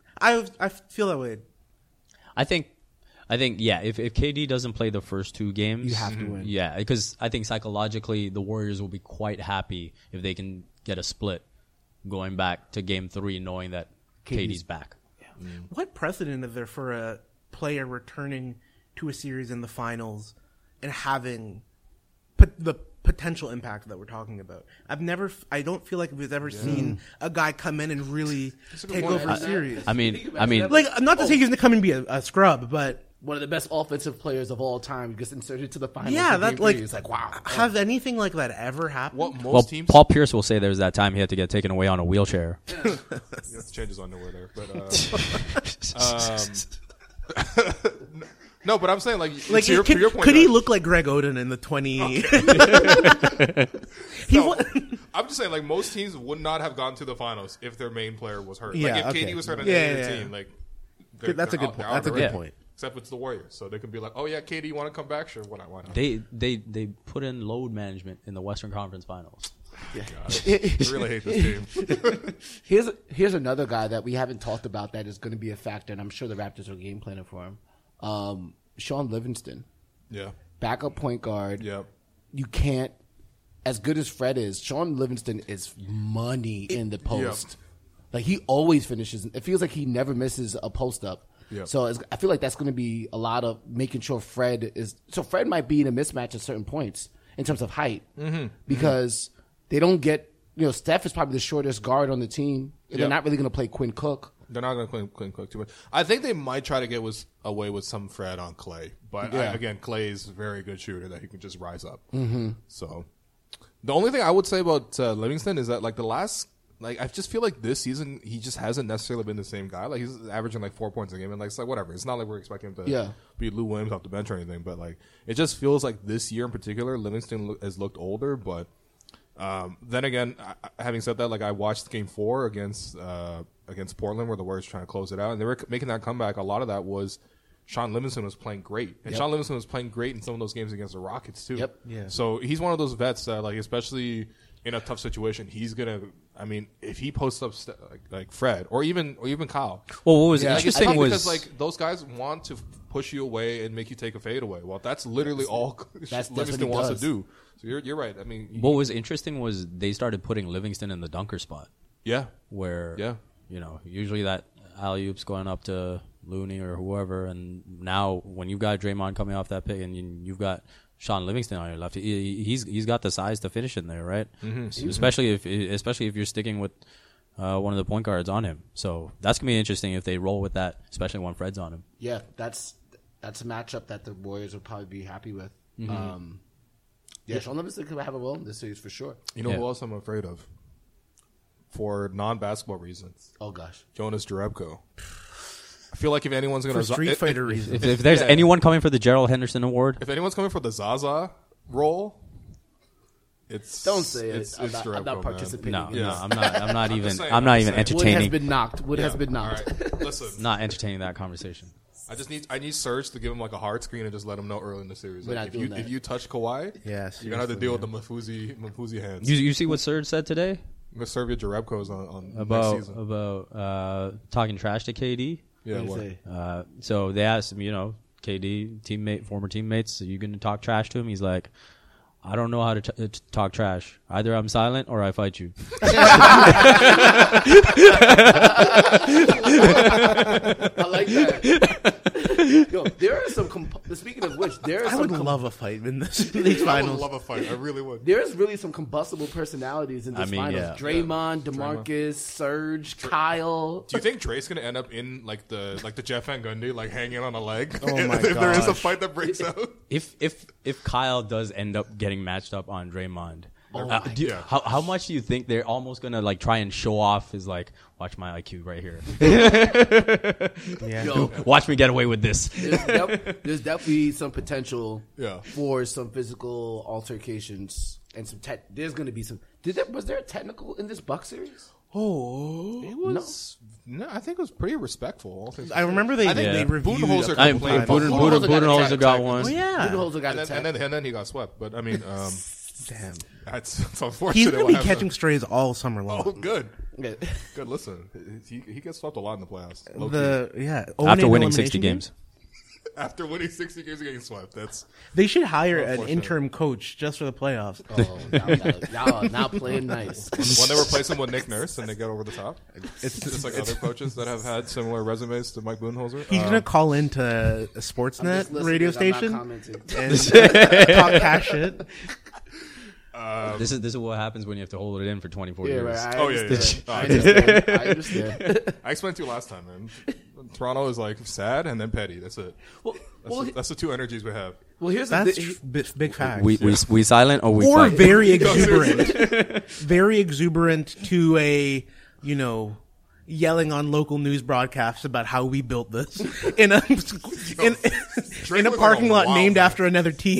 I feel that way. I think if KD doesn't play the first 2 games, You have to win. Yeah, because I think psychologically the Warriors will be quite happy if they can get a split going back to game 3 knowing that KD's back. What precedent is there for a player returning to a series in the finals and having the potential impact that we're talking about? I don't feel like we've ever seen a guy come in and really take over a series. I mean, Like, not to say he's going to come and be a scrub, but One of the best offensive players of all time gets inserted to the finals. yeah, in that game like, 3. It's like wow. Has anything like that ever happened? What most well, teams Paul Pierce will say there was that time he had to get taken away on a wheelchair. he has to change his underwear there, but no, but I'm saying like to your point. Could he look like Greg Oden in the 20? I'm just saying, like, most teams would not have gone to the finals if their main player was hurt. Yeah, like, if okay. KD was hurt on Yeah, any other yeah. team, like, That's a good point. That's a good point. Except it's the Warriors, so they can be like, "Oh yeah, KD, you want to come back? Sure, why not?" They put in load management in the Western Conference Finals. I really hate this team. Here's another guy that we haven't talked about that is going to be a factor, and I'm sure the Raptors are game planning for him. Sean Livingston, Yeah, backup point guard. Yep. You can't, as good as Fred is, Sean Livingston is money in the post. Like he always finishes. It feels like he never misses a post up. Yep. So I feel like that's going to be a lot of making sure Fred is. So Fred might be in a mismatch at certain points in terms of height because they don't get. Steph is probably the shortest guard on the team. And They're not really going to play Quinn Cook. They're not going to Quinn Cook too much. I think they might try to get away with some Fred on Clay, but again, Clay is a very good shooter that he can just rise up. Mm-hmm. So the only thing I would say about Livingston is that like the last. Like I just feel like this season he just hasn't necessarily been the same guy. Like he's averaging like 4 points a game, and like it's like whatever. It's not like we're expecting him to be Lou Williams off the bench or anything. But like it just feels like this year in particular, Livingston has looked older. But then again, having said that, like I watched Game 4 against Portland where the Warriors were trying to close it out, and they were making that comeback. A lot of that was Sean Livingston was playing great, and Sean Livingston was playing great in some of those games against the Rockets too. Yep. Yeah. So he's one of those vets that like especially in a tough situation, he's gonna. I mean, if he posts up like Fred or even Kyle. Well, what was Like, it's interesting tough was because like those guys want to push you away and make you take a fade away. Well, that's literally all That's what Livingston he wants does. to do. So So you're right. I mean, What was interesting was they started putting Livingston in the dunker spot, yeah, where yeah. usually that alley-oop's going up to Looney or whoever, and now when you've got Draymond coming off that pick and you've got Sean Livingston on your left, he's got the size to finish in there, right? Mm-hmm. Especially if you're sticking with one of the point guards on him. So that's gonna be interesting if they roll with that, especially when Fred's on him. Yeah, that's a matchup that the Warriors would probably be happy with. Yeah, Sean Livingston could have a role in this series for sure. You know who else I'm afraid of? For non-basketball reasons. Oh gosh, Jonas Jerebko. I feel like if anyone's going to... For Street Fighter reasons. If there's anyone coming for the Gerald Henderson Award, if anyone's coming for the Zaza role, it's... don't say it. It's I'm not Jerebko, participating. no, in this. I'm not even saying, I'm not I'm even saying. Wood has entertaining been knocked. Wood has been All knocked. right, listen. not entertaining that conversation. I need Serge to give him like a hard screen and just let him know early in the series. We're Like, not doing that. if you touch Kawhi, Yes, you're gonna have to deal with the Mafuzi hands. You see what Serge said today Serbia Jerebko's on next about season. talking trash to KD? Yeah, What what? do you say? So they asked him, KD former teammates, are you going to talk trash to him? He's like, I don't know how to talk trash. Either I'm silent or I fight you. I like that. Yo, there are some. Speaking of which, there are I some. would love a fight in these I finals. would love a fight. I really would. There's really some combustible personalities in this I mean, finals. yeah. Draymond, DeMarcus, Serge, Kyle. Do you think Dre's gonna end up in like the Jeff Van Gundy, like hanging on a leg? Oh my if there is a gosh. fight that breaks out. If Kyle does end up getting matched up on Draymond, Yeah. how much do you think they're almost gonna like try and show off his like, watch my IQ right here, Yeah. Yo, watch me get away with this. there's definitely some potential Yeah. for some physical altercations and some. There's going to be some. Was there a technical in this Buck series? Oh, It was no, I think it was pretty respectful. all things I remember they think they reviewed Budenholzer a got couple played. times. Budenholzer got one. Oh yeah, Budenholzer got and attacked. then he got swept. But I mean, damn. that's unfortunate. He's gonna what be happened. catching strays all summer long. Oh, good, Yeah. good. Listen, he gets swept a lot in the playoffs. After 0-8 winning 60 elimination games. After winning 60 games, getting swept. That's They should hire an Unfortunate. interim coach just for the playoffs. Oh, y'all are not playing nice. when they replace him with Nick Nurse and they get over the top. It's just like other coaches that have had similar resumes to Mike Budenholzer. He's gonna call into a I'm Sportsnet just listening, radio I'm not station commenting. and talk cash shit. This is what happens when you have to hold it in for 24 Yeah, years. right. Oh, yeah, I yeah. understand. I understand. I explained to you last time, man. Toronto is like sad and then petty. That's it. That's the two energies we have. Well, here's the That's thing. big facts. We silent or we Or fight? very exuberant, very exuberant to a yelling on local news broadcasts about how we built this in a in a was parking on a lot wild named night. after another team.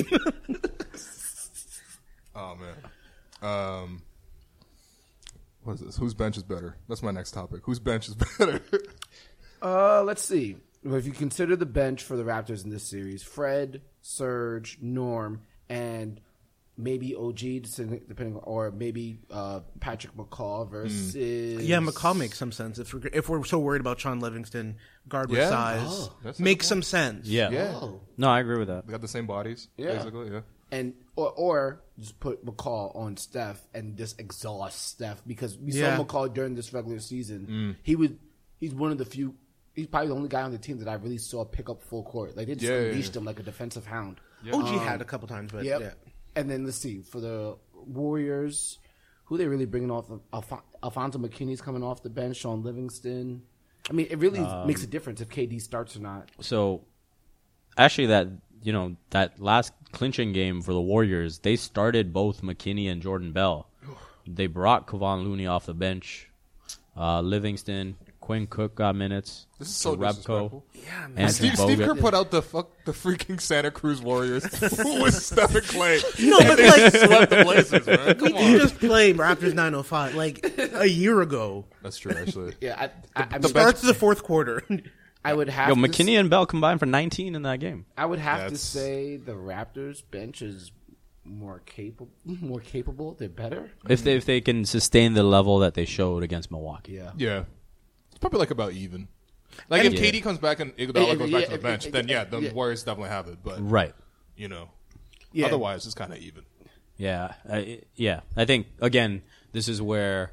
Oh man. What is this? Whose bench is better? That's my next topic. Whose bench is better? Let's see. Well, if you consider the bench for the Raptors in this series, Fred, Serge, Norm, and maybe OG, depending, or maybe Patrick McCaw versus Yeah, McCall makes some sense if we're so worried about Sean Livingston guard with Yeah. size. That's a Makes good some sense. Yeah. Oh. No, I agree with that. They got the same bodies, Yeah. basically. Yeah. And or just put McCall on Steph and just exhaust Steph because we Yeah. saw McCall during this regular season. He's one of the few. He's probably the only guy on the team that I really saw pick up full court. Like they just unleashed him like a defensive hound. OG had a couple times, but Yep. yeah. And then let's see for the Warriors, who they really bringing off? Alfonso McKinney's coming off the bench. Sean Livingston. I mean, it really makes a difference if KD starts or not. So, actually, that last clinching game for the Warriors, they started both McKinney and Jordan Bell. They brought Kevon Looney off the bench. Livingston, Quinn Cook got minutes. This is so Jerebko, disrespectful. Yeah, man. Andrew Steve Kerr Bogut. put out the freaking Santa Cruz Warriors with Steph and Clay. No, but like Swept the Blazers, man. we Come did on. just play Raptors 905 like a year ago. That's true, actually. Yeah, I mean, Starts the fourth quarter. I would have Yo, to McKinney and Bell combined for 19 in that game. I would have to That's- say the Raptors bench is more capable. They're better. If they can sustain the level that they showed against Milwaukee. Yeah. Yeah. It's probably like about even. Like And- if Yeah. KD comes back and Iguodala goes back to the yeah, bench, then yeah, the yeah. Warriors definitely have it. But Right. you know, Yeah. otherwise it's kind of even. Yeah. I think, again, this is where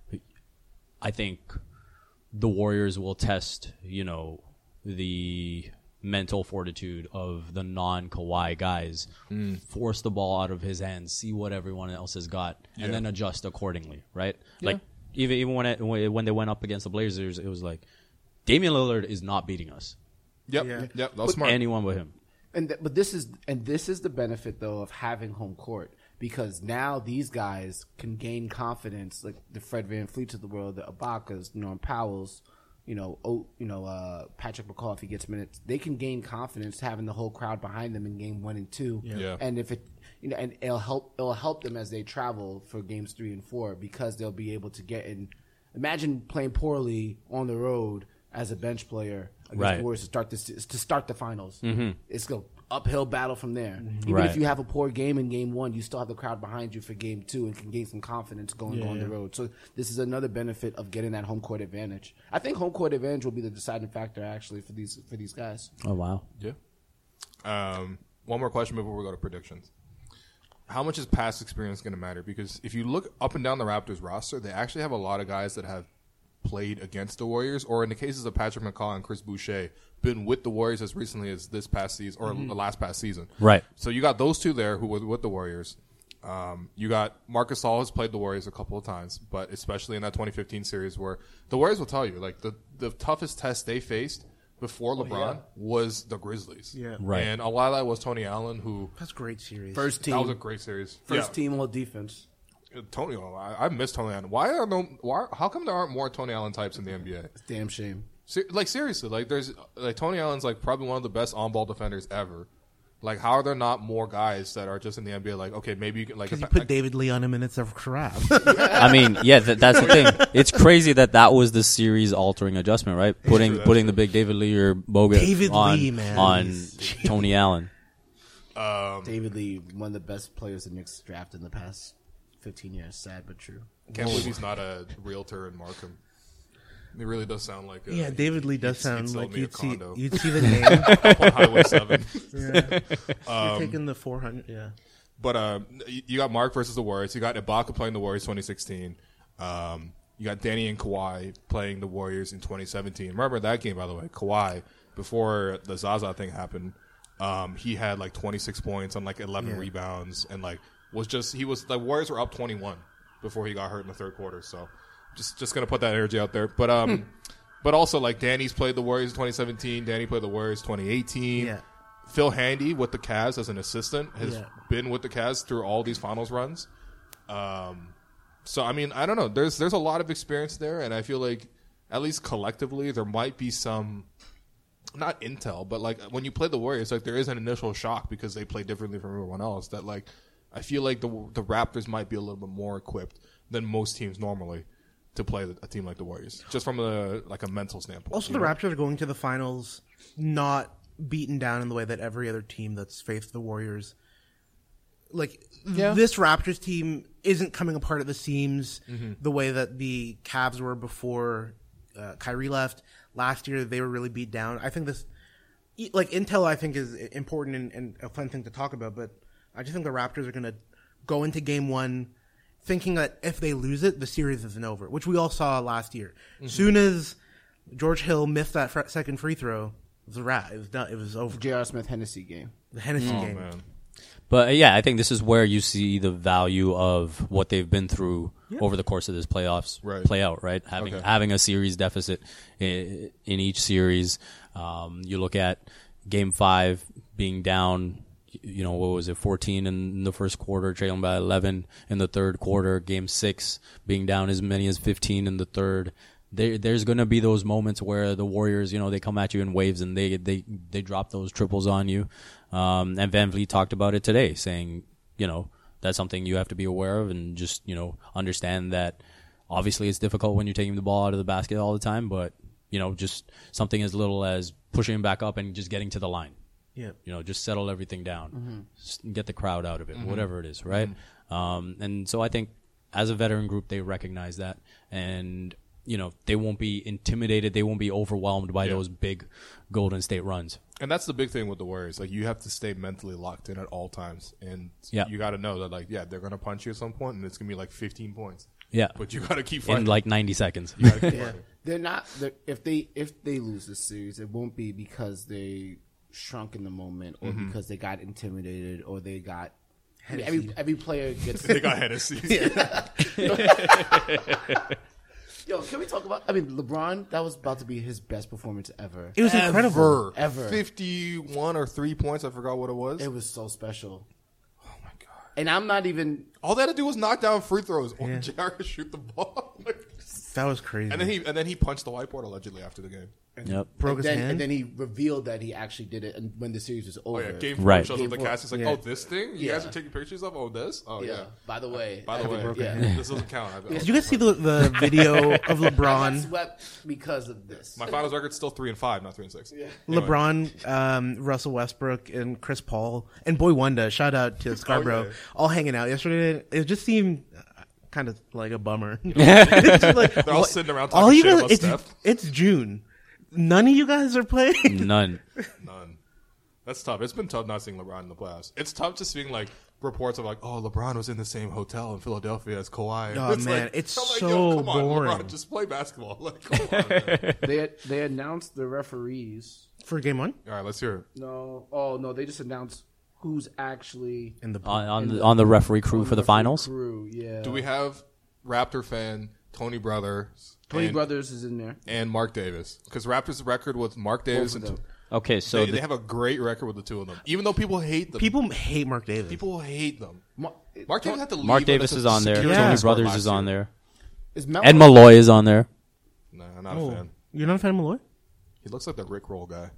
I think the Warriors will test, the mental fortitude of the non-Kawhi guys, force the ball out of his hands, see what everyone else has got, and then adjust accordingly, right? Yeah. Like, even when they went up against the Blazers, it was like, Damian Lillard is not beating us. Yep, that was smart. Anyone but him. But this is the benefit though of having home court, because now these guys can gain confidence, like the Fred VanVleets of the world, the Ibakas, Norm Powell's, Patrick McCaw, if he gets minutes, they can gain confidence having the whole crowd behind them in game 1 and 2. Yeah. And if it, and it'll help them as they travel for games 3 and 4, because they'll be able to get in. Imagine playing poorly on the road as a bench player against the Warriors to start the finals. Mm-hmm. It's an uphill battle from there. Even if you have a poor game in game 1, you still have the crowd behind you for game 2 and can gain some confidence going on the road. So this is another benefit of getting that home court advantage. I think home court advantage will be the deciding factor actually for these guys. Oh wow. Yeah. One more question before we go to predictions. How much is past experience going to matter? Because if you look up and down the Raptors roster, they actually have a lot of guys that have played against the Warriors, or in the cases of Patrick McCaw and Chris Boucher, been with the Warriors as recently as this past season or the last past season. Right. So you got those two there who were with the Warriors. You got Marcus Gasol has played the Warriors a couple of times, but especially in that 2015 series where the Warriors will tell you, like, the toughest test they faced before LeBron was the Grizzlies. Yeah. Right. And a lot of that was Tony Allen, who That's a great series. First team. that was a great series. First team all defense. Tony, I miss Tony Allen. How come there aren't more Tony Allen types in the NBA? It's a damn shame. Like, seriously, like, there's like Tony Allen's like probably one of the best on-ball defenders ever. Like, how are there not more guys that are just in the NBA? Like, okay, maybe you can like Because you put David Lee on him and it's a crap. I mean, yeah, that's the thing. It's crazy that was the series altering adjustment, right? Putting the big David Lee or Bogut David Lee, man. on Tony Allen. David Lee, one of the best players the Knicks drafted in the past 15 years. Sad but true. Can't believe he's not a realtor in Markham. He really does sound like a, David Lee does he'd sound sell like me a you'd see condo. the name. Up on Highway 7. You're taking the 400. Yeah. But you got Mark versus the Warriors. You got Ibaka playing the Warriors 2016. You got Danny and Kawhi playing the Warriors in 2017. Remember that game, by the way. Kawhi, before the Zaza thing happened, he had like 26 points on like 11 rebounds, and like the Warriors were up 21 before he got hurt in the third quarter. So just gonna put that energy out there. But but also, like, Danny's played the Warriors in 2017. Danny played the Warriors 2018. Yeah. Phil Handy with the Cavs as an assistant has been with the Cavs through all these finals runs. So, I mean, I don't know. There's a lot of experience there, and I feel like at least collectively there might be some, not intel, but like when you play the Warriors, like there is an initial shock because they play differently from everyone else that, like, I feel like the Raptors might be a little bit more equipped than most teams normally to play a team like the Warriors, just from a mental standpoint. Also, the Raptors are going to the finals not beaten down in the way that every other team that's faced the Warriors. Like, this Raptors team isn't coming apart at the seams the way that the Cavs were before Kyrie left. Last year, they were really beat down. I think this, like, intel, I think, is important and a fun thing to talk about, but I just think the Raptors are going to go into game 1 thinking that if they lose it, the series isn't over, which we all saw last year. Soon as George Hill missed that second free throw, it was a wrap. It was done. It was over. J.R. Smith Hennessy game. The Hennessy game. Man. But yeah, I think this is where you see the value of what they've been through over the course of this playoffs play out, right? Having a series deficit in each series. You look at Game 5 being down, what was it, 14 in the first quarter, trailing by 11 in the third quarter. Game 6 being down as many as 15 in the third. There's going to be those moments where the Warriors, they come at you in waves and they drop those triples on you. And VanVleet talked about it today, saying, that's something you have to be aware of and just, understand that obviously it's difficult when you're taking the ball out of the basket all the time, but, just something as little as pushing him back up and just getting to the line. Yeah. Just settle everything down, get the crowd out of it, whatever it is, right? And so I think as a veteran group, they recognize that. And they won't be intimidated. They won't be overwhelmed by those big Golden State runs. And that's the big thing with the Warriors. Like, you have to stay mentally locked in at all times. And you got to know that, like, they're going to punch you at some point, and it's going to be like 15 points. Yeah. But you got to keep fighting. In like 90 seconds. You gotta keep fighting. They're not. If they lose this series, it won't be because they shrunk in the moment or because they got intimidated or they got. Every player gets. They got Hennessy. Yo, can we talk about? I mean, LeBron. That was about to be his best performance ever. It was incredible. Ever. 51 or 3 points. I forgot what it was. It was so special. Oh my god! And I'm not even. All they had to do was knock down free throws or JR shoot the ball. That was crazy. And then he punched the whiteboard allegedly after the game. Yep. Broke his hand. And then he revealed that he actually did it, and when the series was over. Oh yeah, game 4 Right. shows Game up the 4. cast. It's like, oh, this thing? You Yeah. guys are taking pictures of? Oh, this? Oh yeah. By the way, By the way, this doesn't count. Did you guys see the video of I got LeBron? swept because of this. My finals record's still 3-5, not 3-6. Yeah. LeBron, Russell Westbrook, and Chris Paul, and Boy Wonder. Shout out to Scarborough, all hanging out yesterday. It just seemed kind of like a bummer. It's just like, They're all sitting around all talking you shit guys, about Steph. it's June. None of you guys are playing. None. None. That's tough. It's been tough not seeing LeBron in the playoffs. It's tough just seeing like reports of like, oh, LeBron was in the same hotel in Philadelphia as Kawhi. Oh, man, like, it's I'm like, so come on, boring. LeBron, just play basketball. Like, come on, man. They announced the referees. For game 1? All right, let's hear it. No, they just announced who's actually In the On the referee crew for the finals. crew. Yeah. Do we have Raptor fan Tony Brothers? Tony Brothers is in there. And Mark Davis, because Raptors' record with Mark Davis Both and of them. Okay, so they have a great record with the two of them. Even though people hate them, people hate Mark Davis. people hate them. Mark Mark Davis had to leave. Mark when Davis it's is a on there. security Yeah. Tony guard Brothers last is on year. there. Is Melo? Ed Malloy is on there. Nah, not a fan. You're not a fan of Malloy? He looks like the Rick Roll guy.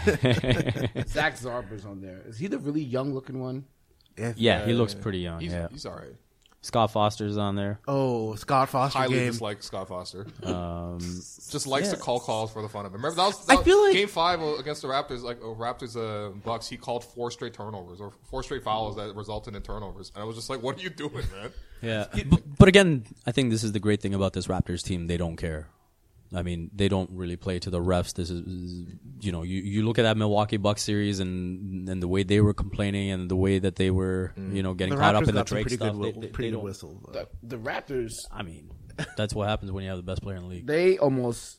Zach Zarber's on there. Is he the really young looking one? Yeah, he looks pretty young. He's, Yeah. he's all right. Scott Foster's on there. Oh, Scott Foster Highly game. dislike Scott Foster. Um, Just likes to call calls for the fun of it. Remember that was, I feel like- Game 5 against the Raptors, like Raptors Bucks. He called 4 straight turnovers or 4 straight fouls that resulted in turnovers, and I was just like, "What are you doing, man?" yeah. But again, I think this is the great thing about this Raptors team. They don't care. I mean, they don't really play to the refs. This is, you look at that Milwaukee Bucks series and the way they were complaining and the way that they were, getting The caught up Raptors in the got some Drake pretty stuff. good, pretty good don't. whistles. The Raptors, I mean, that's what happens when you have the best player in the league. they almost.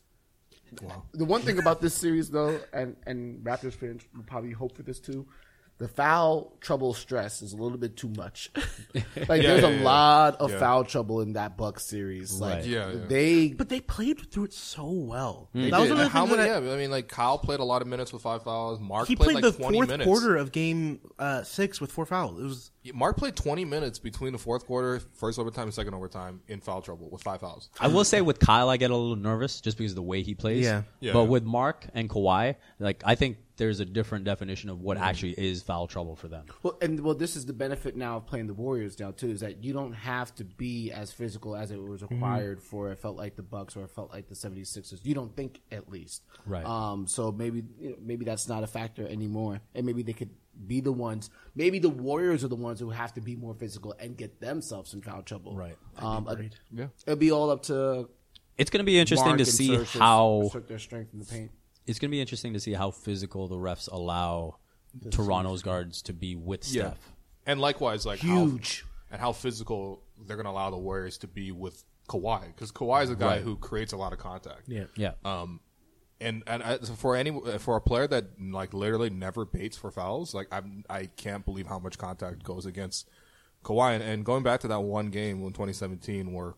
The one thing about this series, though, and Raptors fans will probably hope for this too, the foul trouble stress is a little bit too much. There's a lot of foul trouble in that Bucks series. Like, Right. Yeah. But they played through it so well. They That was did. one of the How things many? that I mean, like Kyle played a lot of minutes with 5 fouls. Mark he played played like the 20 fourth minutes. quarter of game 6 with 4 fouls. It was Mark played 20 minutes between the fourth quarter, first overtime, and second overtime in foul trouble with 5 fouls. I will say with Kyle, I get a little nervous just because of the way he plays. Yeah. Yeah. But with Mark and Kawhi, I think there's a different definition of what actually is foul trouble for them. Well, this is the benefit now of playing the Warriors now too, is that you don't have to be as physical as it was required for it felt like the Bucks or it felt like the 76ers. You don't think, at least. Right. So maybe that's not a factor anymore, and maybe they could be the ones. Maybe the Warriors are the ones who have to be more physical and get themselves in foul trouble. Right. Yeah. It'll be all up to It's going to be interesting Mark to and see Serge how assert their strength in the paint. it's going to be interesting to see how physical the refs allow Toronto's guards to be with Yeah. Steph. And likewise, like huge. how physical they're going to allow the Warriors to be with Kawhi, because Kawhi is a guy who creates a lot of contact. Yeah. And for a player that like literally never baits for fouls, like I can't believe how much contact goes against Kawhi. And going back to that one game in 2017 where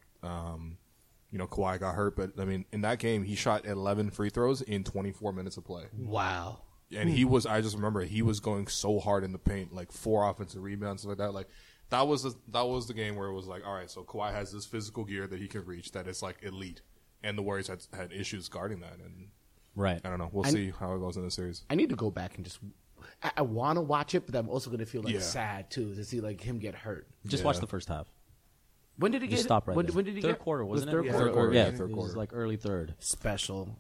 Kawhi got hurt, but I mean in that game he shot 11 free throws in 24 minutes of play. Wow. And I just remember he was going so hard in the paint, like 4 offensive rebounds, stuff like that. Like that was the game where it was like, all right, so Kawhi has this physical gear that he can reach that is like elite, and the Warriors had issues guarding that. And Right. I don't know. We'll see how it goes in the series. I need to go back and just. I want to watch it, but I'm also going to feel Yeah. sad too to see him get hurt. Just watch the first half. When did he Just get? stop right when, there. when did he third get? quarter, wasn't Was it? third Third quarter. Yeah, Third it was quarter. like early third. Special.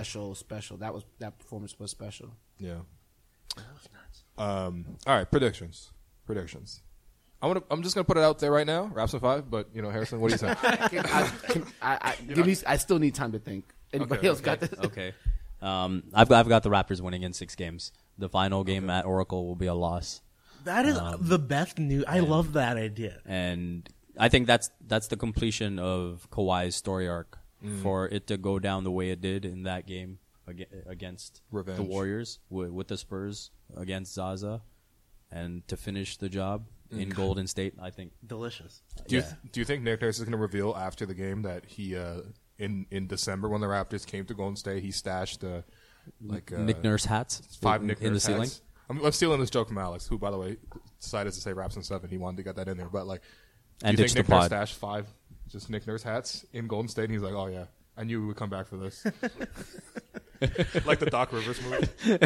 That performance was special. Yeah. All right, predictions. I'm just gonna put it out there right now. Raps in 5, but Harrison, what do you think? I still need time to think. Anybody else got this? Okay. I've got the Raptors winning in 6 games. The final game at Oracle will be a loss. That is the best news. I love that idea. And I think that's the completion of Kawhi's story arc for it to go down the way it did in that game against Revenge. the Warriors with the Spurs against Zaza, and to finish the job in Golden State. I think Delicious. Do you think Nick Nurse is going to reveal after the game that he in December when the Raptors came to Golden State, he stashed Nick Nurse hats 5 Nick in Nurse the ceiling? hats? I'm stealing this joke from Alex, who, by the way, decided to say Raps in 7. He wanted to get that in there, but And do you ditch think the Nick Nurse pod. stashed 5 just Nick Nurse hats in Golden State? And he's like, oh yeah, I knew we would come back for this. Like the Doc Rivers movie.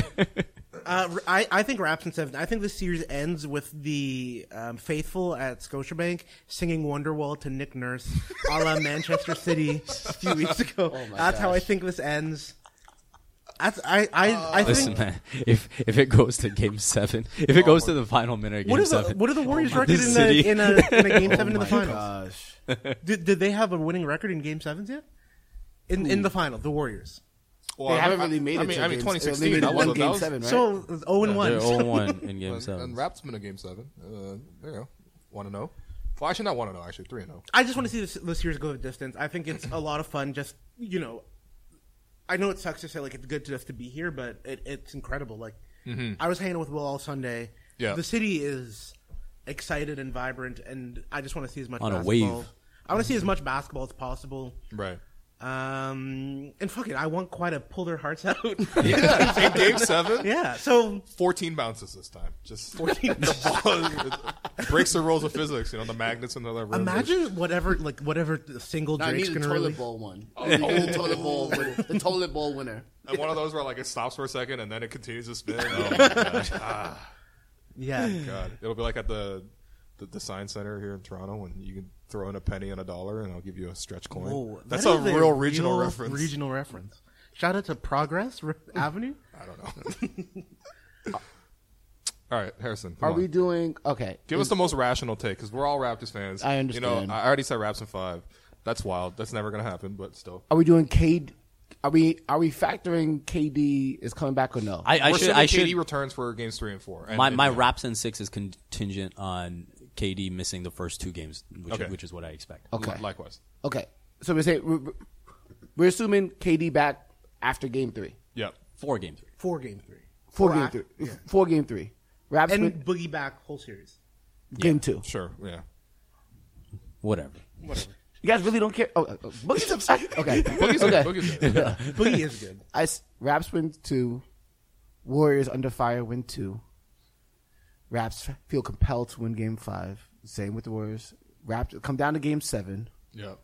I think Raps in 7. I think this series ends with the faithful at Scotiabank singing Wonderwall to Nick Nurse, a la Manchester City a few weeks ago. That's how I think this ends. I Listen, think. man, if it goes to Game 7, if it goes to the final minute of Game 7, What are the Warriors' record The city. in a Game 7 in the finals? Gosh. Did they have a winning record in Game 7s yet? In the final, the Warriors. Well, They haven't really made it. I mean, to 2016. They That made was one Game that 7, right? So 0-1. they're 0-1 in Game was, 7. and Raps been a Game 7. There you go. 1-0. Well, actually, not 1-0. Actually, 3-0. I just want to see the series go the distance. I think it's a lot of fun. Just I know it sucks to say it's good just to be here, but it's incredible. I was hanging with Will all Sunday. Yeah. The city is excited and vibrant, and I just want to see as much On a basketball. wave. I want to see as much basketball as possible. Right. And fuck it, I want quite to pull their hearts out. Yeah. In Game 7. Yeah. So 14 bounces this time. Just 14. the ball it breaks the rules of physics. The magnets in the rim. Imagine whatever single I Drake's need the gonna toilet release. bowl one. The toilet bowl winner. The toilet bowl winner. And one of those where it stops for a second and then it continues to spin. Oh my gosh. Yeah. God. It'll be like at the Science Center here in Toronto when you can throw in a penny and $1 and I'll give you a stretch coin. Whoa, That's that a is real regional reference. Regional reference. Shout out to Progress Avenue. I don't know. All right, Harrison. Come Are on. we doing okay? Give us the most rational take because we're all Raptors fans. I understand. I already said Raps in 5. That's wild. That's never going to happen, but still. Are we doing KD? Are we factoring KD is coming back or no? I We're should. assuming I should. KD returns for games 3 and 4. And, My and- Raps in 6 is contingent on KD missing the first 2 games, which is what I expect. Okay. Likewise. Okay. So we're assuming KD back after Game 3. Yep. 4 Game 3. 4 Game 3. For Game 3. Yeah. For Game 3. Raps And win Boogie back whole series. Game 2. Sure. Yeah. Whatever. You guys really don't care. Boogie's upset. Okay. Boogie's okay. good. Boogie's good. Boogie is good. Raps win 2. Warriors under fire win 2. Raps feel compelled to win Game 5. Same with the Warriors. Raps come down to Game 7. Yep.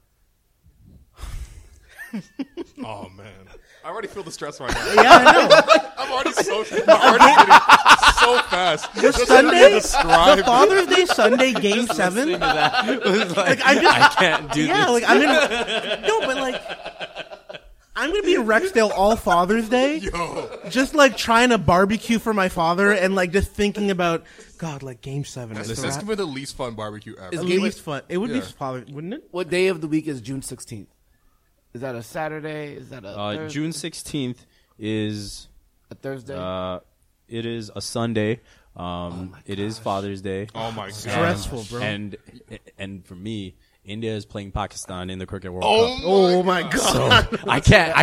Oh man, I already feel the stress right now. Yeah, I know. I'm already getting so fast. Just Sunday, describe the Father's Day Sunday Game 7. I can't do Yeah, this. I'm gonna. No, but I'm gonna be in Rexdale all Father's Day. Just trying to barbecue for my father and just thinking about God, Game 7. This is gonna be the least fun barbecue ever. at least fun. It would be Yeah. father, wouldn't it? What day of the week is June 16th? Is that a Saturday? Is that a June 16th is a Thursday? it is a Sunday. It is Father's Day. Oh my god. Stressful, bro. And for me, India is playing Pakistan in the Cricket World Oh, Cup. Oh my God! So I can't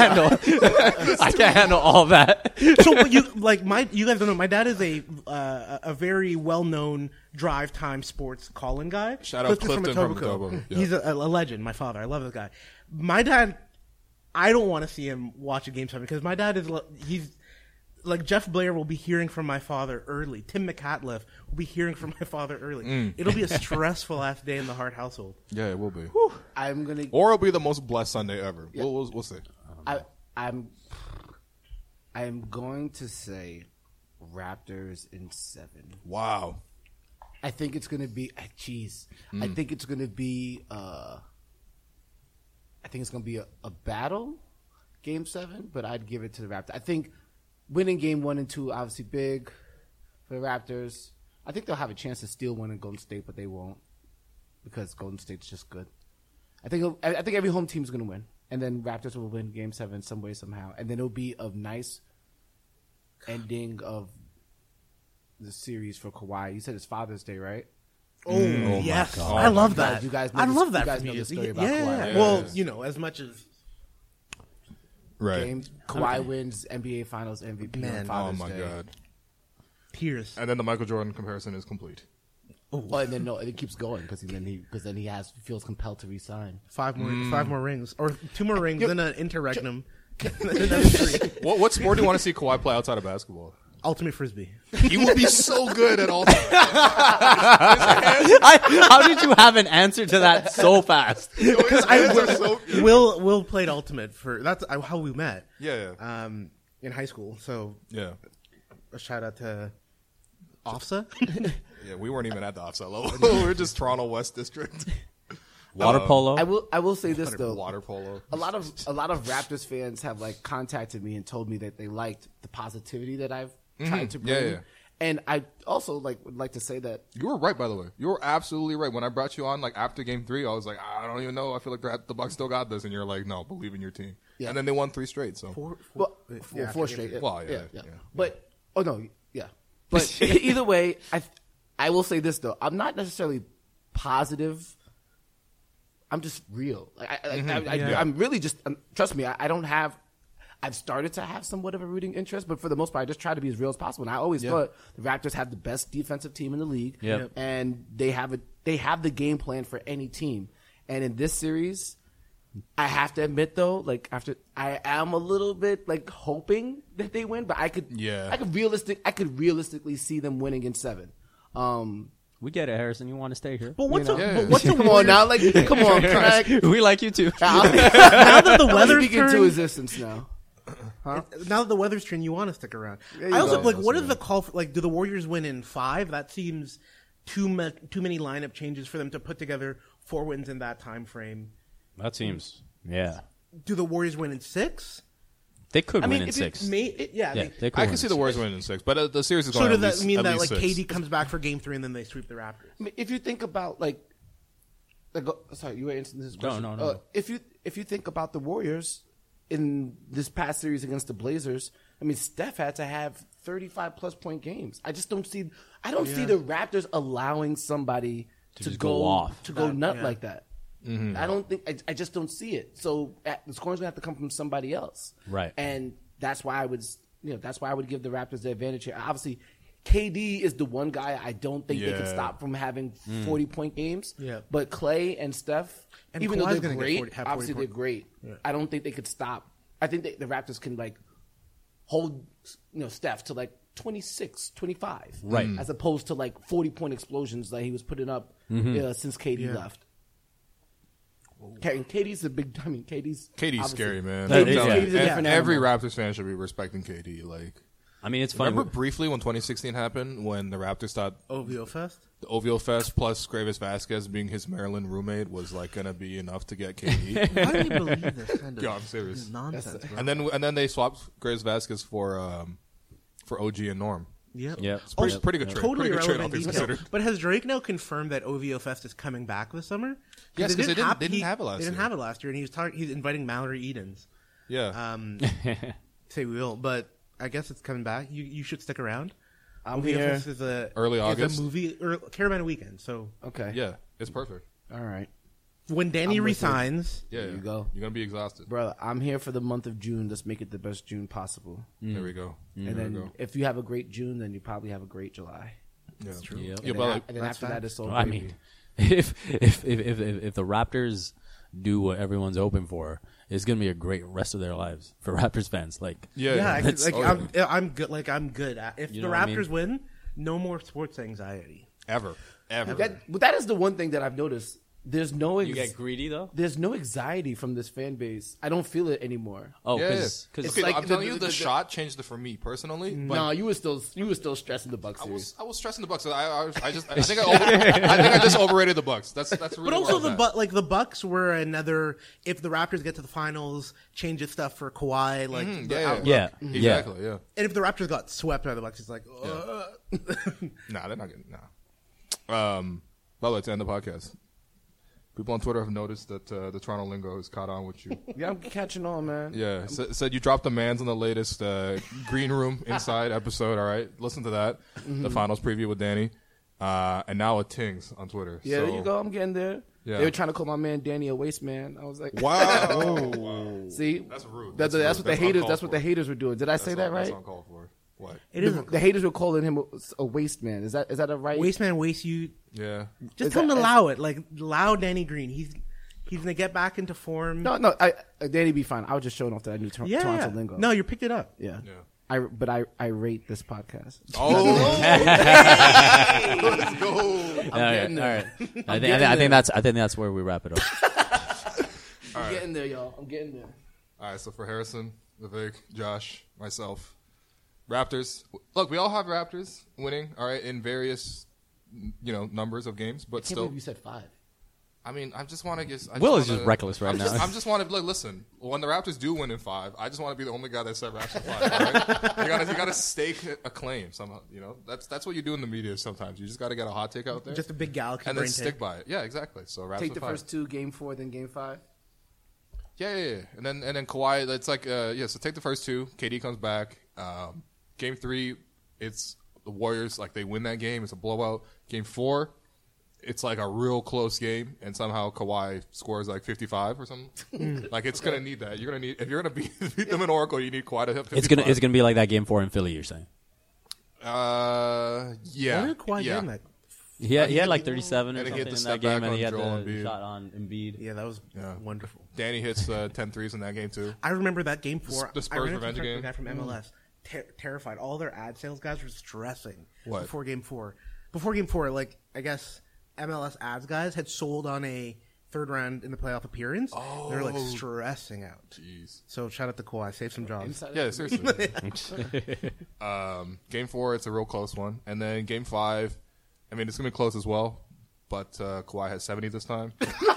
handle all that. So you you guys don't know. My dad is a very well known drive time sports calling guy. Shout out Clifton from Etobicoke. Etobicoke. Yeah. He's a legend. My father, I love this guy. My dad, I don't want to see him watch a Game 7 because my dad he's Jeff Blair will be hearing from my father early. Tim McCatliff will be hearing from my father early. It'll be a stressful ass day in the Hart household. Yeah, it will be. I'm gonna. Or it'll be the most blessed Sunday ever. Yeah. We'll see. I'm going to say Raptors in 7. Wow. I think it's gonna be. I think it's gonna be. I think it's gonna be a battle, Game 7. But I'd give it to the Raptors. I think winning Game 1 and 2 obviously big for the Raptors. I think they'll have a chance to steal one in Golden State, but they won't because Golden State's just good. I think every home team's going to win, and then Raptors will win Game 7 some way somehow, and then it'll be a nice ending of the series for Kawhi. You said it's Father's Day, right? Oh, yes, God. I love that. You guys know I this- love that. you guys for know me. the story about yeah. Kawhi, right? Well, Yeah. as much as Right. Game Kawhi wins NBA Finals MVP Man. on Oh Father's my Day. god. tears. And then the Michael Jordan comparison is complete. Oh, and then it keeps going because then he feels compelled to resign. 5 more rings, or 2 more rings, then an interregnum. What sport do you want to see Kawhi play outside of basketball? Ultimate frisbee. He will be so good at all. How did you have an answer to that so fast? Because Will played ultimate that's how we met. Yeah. In high school. So Yeah. a shout out to OFSA. Yeah, we weren't even at the offset level. We were just Toronto West District. Water polo. I will say this though. Water polo. A lot of Raptors fans have like contacted me and told me that they liked the positivity that I've tried to bring. Yeah, yeah. And I also would like to say that You were right, by the way. You were absolutely right. When I brought you on, after Game 3, I was like, I don't even know. I feel like the Bucks still got this, and you're like, no, believe in your team. Yeah. And then they won 3 straight. So four straight. Well, yeah. But But either way, I will say this though. I'm not necessarily positive. I'm just real. I'm really just trust me. I don't have. I've started to have somewhat of a rooting interest, but for the most part, I just try to be as real as possible. And I always thought the Raptors have the best defensive team in the league, and they have the game plan for any team. And in this series, I have to admit though, I am a little bit hoping that they win, but I could realistically see them winning in 7. We get it, Harrison. You want to stay here? But what's a Come on now, come on, We like you too. now that the weather's speak into turned, existence now. now that the weather's turned, you want to stick around. you I also go. what is the call for? Do the Warriors win in 5? That seems too many lineup changes for them to put together 4 wins in that time frame. That seems, yeah. Do the Warriors win in 6? They could I win mean, in if 6. they They could I win can see in the 6. Warriors winning in 6, but the series is going So to does that mean that 6. KD comes back for Game 3 and then they sweep the Raptors? I mean, if you think about sorry, you were answering this question. No. If you think about the Warriors in this past series against the Blazers, I mean, Steph had to have 35-plus point games. I just don't see. I don't see the Raptors allowing somebody to just go off. to go nut yeah. like that. I don't think. I just don't see it. So the scoring's gonna have to come from somebody else, Right. And that's why I would. That's why I would give the Raptors the advantage here. Obviously, KD is the one guy I don't think they can Yeah. stop from having 40-point games. Yeah. But Clay and Steph, And even though Kawhi's they're gonna get great, 40 have obviously 40 they're great. I don't think they could stop. I think the Raptors can hold Steph to 26, 25. Right. As opposed to 40-point explosions that he was putting up since KD left. And KD's a big. I mean, KD's KD's scary, man. That I'm is- telling yeah. you. KD's a different Every animal. Raptors fan should be respecting KD. I mean, it's funny. Remember briefly when 2016 happened, when the Raptors thought OVO Fest? the OVO Fest plus Gravis Vasquez being his Maryland roommate was going to be enough to get KD? Why do you believe this kind of Yeah, I'm serious. nonsense, bro? and then they swapped Gravis Vasquez for OG and Norm. Yep. Yep. It's pretty good trade. Totally Pretty good trade, all irrelevant things detail. considered. But has Drake now confirmed that OVO Fest is coming back this summer? Yes, 'cause they didn't have it last They didn't year. have it last year, and he's inviting Mallory Edens. Yeah. Say we will, but I guess it's coming back. You should stick around. I'm OVO here. Fest is Early August. is a movie Carolina weekend. So Okay. Yeah, it's perfect. All right. when Danny I'm listening. resigns, Yeah, There you go. You're going to be exhausted. Bro, I'm here for the month of June. Let's make it the best June possible. There we go. And There we then go. if you have a great June, then you probably have a great July. That's true. Yep. Yeah, And but then, and then after that, it's all I gravy. mean, if the Raptors do what everyone's hoping for, it's gonna be a great rest of their lives for Raptors fans. yeah, I could, That's- I'm good. I'm good at if You the know what I mean? Raptors win, no more sports anxiety. Ever. But that is the one thing that I've noticed. There's no You get greedy though. there's no anxiety from this fan base. I don't feel it anymore. Oh, Yeah, because okay, like I'm telling you, the the shot changed it for me personally. But No, you were still stressing the Bucks series. I was stressing the Bucks. I think I just overrated the Bucks. That's really. But also where I was at. the Bucks were another. If the Raptors get to the finals, changes stuff for Kawhi. Like the outlook. yeah, exactly. Yeah. And if the Raptors got swept by the Bucks, it's like, Nah, they're not getting. Nah. By the way, to end the podcast, people on Twitter have noticed that the Toronto lingo has caught on with you. Yeah, I'm catching on, man. Yeah, said you dropped the mans on the latest Green Room Inside episode. All right, listen to that. The finals preview with Danny, and now it Tings on Twitter. Yeah, so, there you go. I'm getting there. Yeah. They were trying to call my man Danny a waste man. I was like, Wow. see, That's rude. That's rude. what the That's haters. uncalled That's what the for. haters were doing. Did I say that right? That's uncalled for. What? it is The haters were calling him a waste man. Is that a right? waste man, waste you. Yeah. Just Is tell him that- to allow it. Like allow Danny Green. He's gonna get back into form. No. Danny be fine. I was just showing off that I knew Toronto lingo. No, you picked it up. Yeah. Yeah. I rate this podcast. Oh, let's go. all right. I think that's where we wrap it up. I'm getting there, y'all. I'm getting there. All right, so for Harrison, Vivek, Josh, myself, Raptors. Look, we all have Raptors winning, all right, in various, numbers of games, but I can't still. believe you said 5. I mean, I just want to get. Will is just reckless right now. I'm just want to listen. When the Raptors do win in 5, I just want to be the only guy that said Raptors in 5. All right? You gotta stake a claim somehow. That's what you do in the media sometimes. You just got to get a hot take out there, Just a big galaxy and then brain stick take. by it. Yeah, exactly. So Raptors Take the 5. first 2, game 4, then game 5. Yeah. And then Kawhi. It's like So take the first 2. KD comes back. Game 3, it's the Warriors. Like they win that game. It's a blowout. Game 4. It's like a real close game, and somehow Kawhi scores like 55 or something. Like it's gonna need that. If you're gonna beat them in Oracle, you need Kawhi to hit 55. It's gonna be like that game 4 in Philly. You're saying? Yeah. What did Kawhi get in that? He had like 37 or And he hit something the in step that game, back and he on had Joel the Embiid. shot on Embiid. Yeah, that was wonderful. Danny hits 10 threes in that game too. I remember that game 4. The Spurs I ran into revenge a game? guy from MLS, terrified. All their ad sales guys were stressing What? before game 4. Before game 4, like I guess MLS ads guys had sold on a third round in the playoff appearance. They were like stressing out. Jeez. So shout out to Kawhi, save some jobs. Yeah, seriously. Game 4, it's a real close one, and then Game 5, I mean it's gonna be close as well, but Kawhi has 70 this time.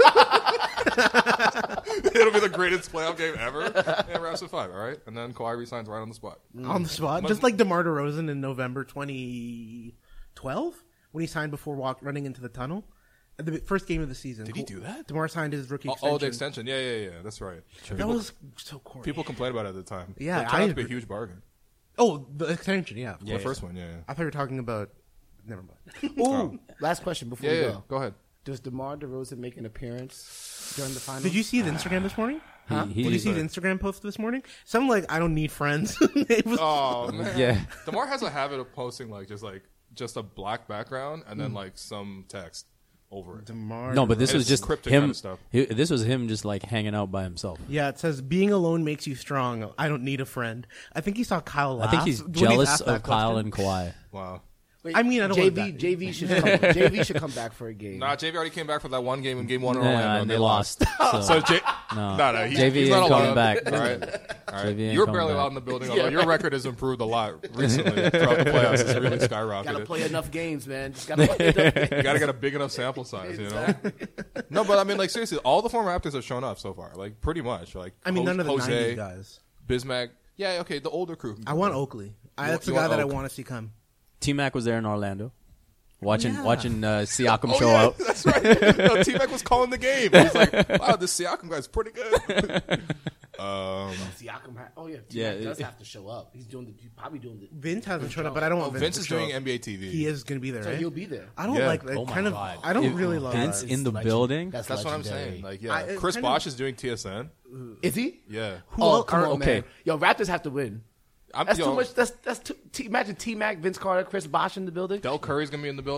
It'll be the greatest playoff game ever. And wraps with 5, all right? And then Kawhi resigns right on the spot. On the spot, just like DeMar DeRozan in November 2012 when he signed before running into the tunnel. At the first game of the season. Did he do that? DeMar signed his rookie extension. Oh, the extension. Yeah. That's right. That was so corny. People complained about it at the time. Yeah, It turned out to be a agree. huge bargain. Oh, the extension, yeah. The first one, yeah. I thought you were talking about... Never mind. Ooh, last question before we Yeah. go. Go ahead. Does DeMar DeRozan make an appearance during the finals? Did you see the Instagram this morning? Huh? Did you see the Instagram post this morning? Something like, I don't need friends. It was, Oh, man. Yeah. DeMar has a habit of posting just a black background and then like some text over it. DeMar No, but this And was it's just cryptic him. kind of stuff. This was him just like hanging out by himself. Yeah, it says, being alone makes you strong. I don't need a friend. I think he saw Kyle laugh. I think he's when jealous asked that of Kyle question. and Kawhi. Wow. Wait, I mean, I don't want that. JV should come back for a game. Nah, JV already came back for that one game in Game 1 in Yeah, Orlando, and they lost. So, So no, he's JV he's ain't not coming allowed. back. All right. JV ain't You're coming barely back. allowed in the building, although your record has improved a lot recently throughout the playoffs. It's really Gotta skyrocketed. play enough games, man. Just gotta play enough games. You got to get a big enough sample size, No, but I mean, like seriously, all the former Raptors have shown up so far, like pretty much. Like I mean, none of the Jose, 90s guys. Bismack. Yeah, okay, the older crew. I want Oakley. That's the you guy want that I Oak. want to see come. T-Mac was there in Orlando, watching Yeah. Siakam Oh, show yeah, out. that's right. No, T-Mac was calling the game. He was like, wow, this Siakam guy's pretty good. Siakam, Yeah, yeah, does have to show up. He's probably doing the. Vince hasn't shown up, but I don't want Vince to is show doing up. NBA TV. He is going to be there, So right? he'll be there. I don't Yeah. like that Oh my kind of. God. I don't If really love Vince that. in the building. That's That's what I'm legendary. saying. Like, yeah, I- Chris kind of- Bosh is doing TSN. Is he? Yeah. Oh, come on, okay. man. Yo, Raptors have to win. That's Yo, too much. That's too. Imagine T-Mac, Vince Carter, Chris Bosh in the building. Del Curry's gonna be in the building.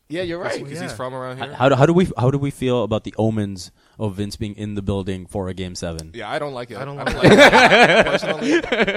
Yeah, you're right. Because he's from around here. How do we feel about the omens of Vince being in the building for a Game 7? Yeah, I don't like it. I don't like like it. Personally.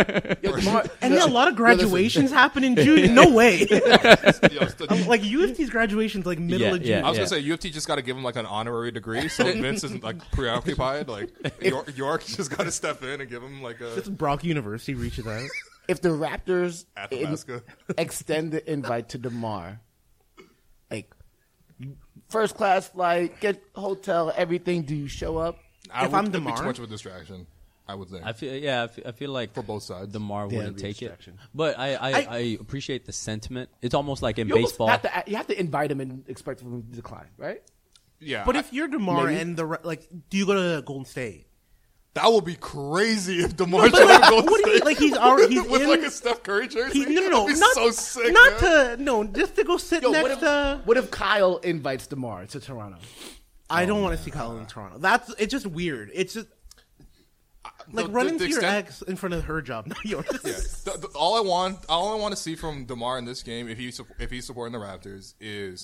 And then a lot of graduations happen in June. No way. Like U of T's graduation's like middle of June. I was gonna say U of T just got to give him like an honorary degree, so Vince isn't like preoccupied. Like York just got to step in and give him like a. It's Brock University reaches out. If the Raptors Athabasca. extend the invite to DeMar, like first class flight, get hotel, everything, do you show up? If I'm it'd be DeMar? too much of a distraction. I would think. I feel like for both sides, DeMar it'd wouldn't be a take it. distraction. But I appreciate the sentiment. It's almost like in You almost baseball. you have to invite him and expect him to decline, right? yeah. But if you're DeMar Maybe. and do you go to Golden State? that would be crazy if DeMar should have Golden What do you State mean? Like he's already he's with in, like a Steph Curry jersey. no, That'd be not so sick. not man. just to go sit Yo, next to. what if Kyle invites DeMar to Toronto? I don't want to see Kyle in Toronto. It's just weird. It's just like run into your extent- ex in front of her job, not yours. Yeah. All I want to see from DeMar in this game, if he's supporting the Raptors, is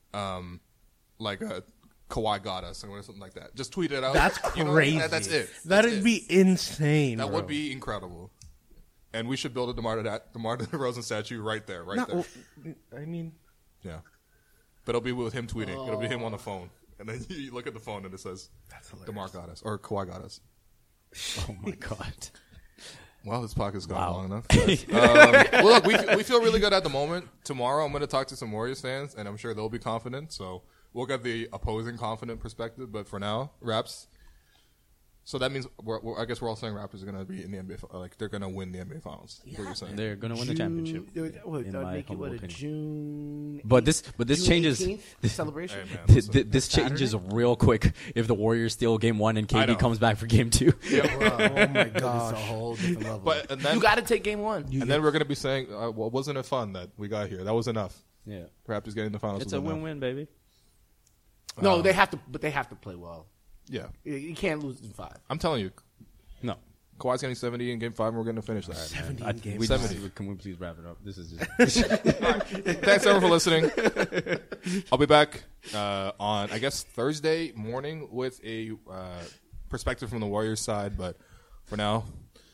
like a Kawhi got us or something like that. Just tweet it out. That's You know, crazy. that's it. That'd be insane. That bro. would be incredible. And we should build a DeMar DeRozan statue right there, No, there. I mean, Yeah. But it'll be with him tweeting. It'll be him on the phone. And then you look at the phone and it says, DeMar got us. Or Kawhi got us. Oh my god. Well, this podcast's gone long enough. Well, look, we feel really good at the moment. Tomorrow, I'm going to talk to some Warriors fans, and I'm sure they'll be confident. So we'll get the opposing confident perspective. But for now, Raps. So that means I guess we're all saying Raptors are going to be in the NBA. Like they're going to win the NBA Finals. Yeah, what you're saying. They're going to win the championship. That would my make it humble a opinion. June. But this June changes 18th celebration. Hey, man, listen. this changes real quick if the Warriors steal Game 1 and I know. KD comes back for Game 2. Oh my god, it's a whole different level. But and then, you got to take game one. and then we're going to be saying, well, wasn't it fun that we got here? That was enough. Yeah. Raptors getting the finals. It's was a enough. win-win, baby. No, they have to, but they have to play well. Yeah, You can't lose in 5. I'm telling you, No. Kawhi's getting 70 in Game 5, and we're going to finish that. 70 in game. We 70. Can we please wrap it up? This is just Thanks everyone for listening. I'll be back on, I guess, Thursday morning with a perspective from the Warriors side. But for now,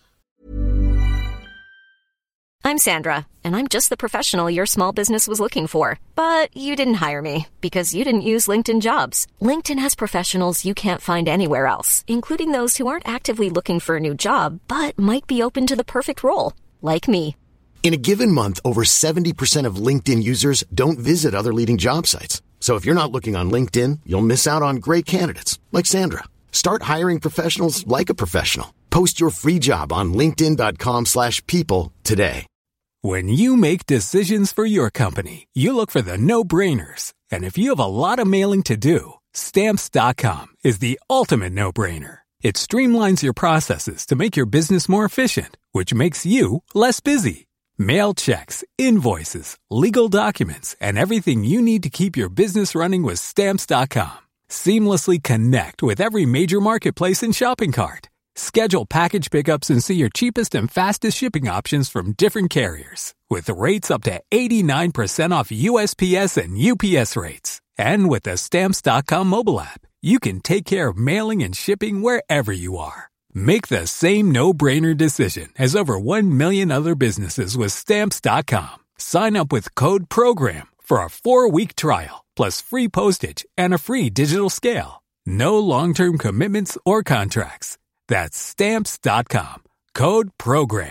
I'm Sandra, and I'm just the professional your small business was looking for. But you didn't hire me because you didn't use LinkedIn Jobs. LinkedIn has professionals you can't find anywhere else, including those who aren't actively looking for a new job, but might be open to the perfect role, like me. In a given month, over 70% of LinkedIn users don't visit other leading job sites. So if you're not looking on LinkedIn, you'll miss out on great candidates like Sandra. Start hiring professionals like a professional. Post your free job on linkedin.com/people today. When you make decisions for your company, you look for the no-brainers. And if you have a lot of mailing to do, Stamps.com is the ultimate no-brainer. It streamlines your processes to make your business more efficient, which makes you less busy. Mail checks, invoices, legal documents, and everything you need to keep your business running with Stamps.com. Seamlessly connect with every major marketplace and shopping cart. Schedule package pickups and see your cheapest and fastest shipping options from different carriers. With rates up to 89% off USPS and UPS rates. And with the Stamps.com mobile app, you can take care of mailing and shipping wherever you are. Make the same no-brainer decision as over 1 million other businesses with Stamps.com. Sign up with code PROGRAM for a 4-week trial, plus free postage and a free digital scale. No long-term commitments or contracts. That's Stamps.com. Code PROGRAM.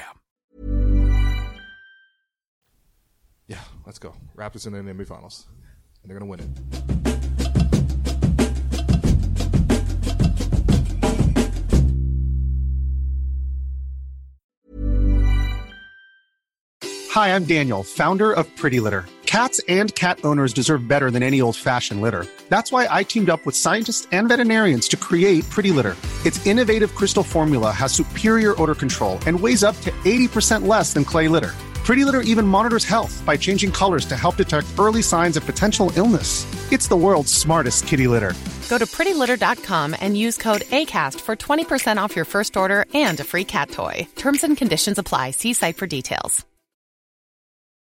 yeah, let's go. Raptors in the NBA Finals, and they're going to win it. Hi, I'm Daniel, founder of Pretty Litter. Cats and cat owners deserve better than any old-fashioned litter. That's why I teamed up with scientists and veterinarians to create Pretty Litter. Its innovative crystal formula has superior odor control and weighs up to 80% less than clay litter. Pretty Litter even monitors health by changing colors to help detect early signs of potential illness. It's the world's smartest kitty litter. Go to prettylitter.com and use code ACAST for 20% off your first order and a free cat toy. Terms and conditions apply. See site for details.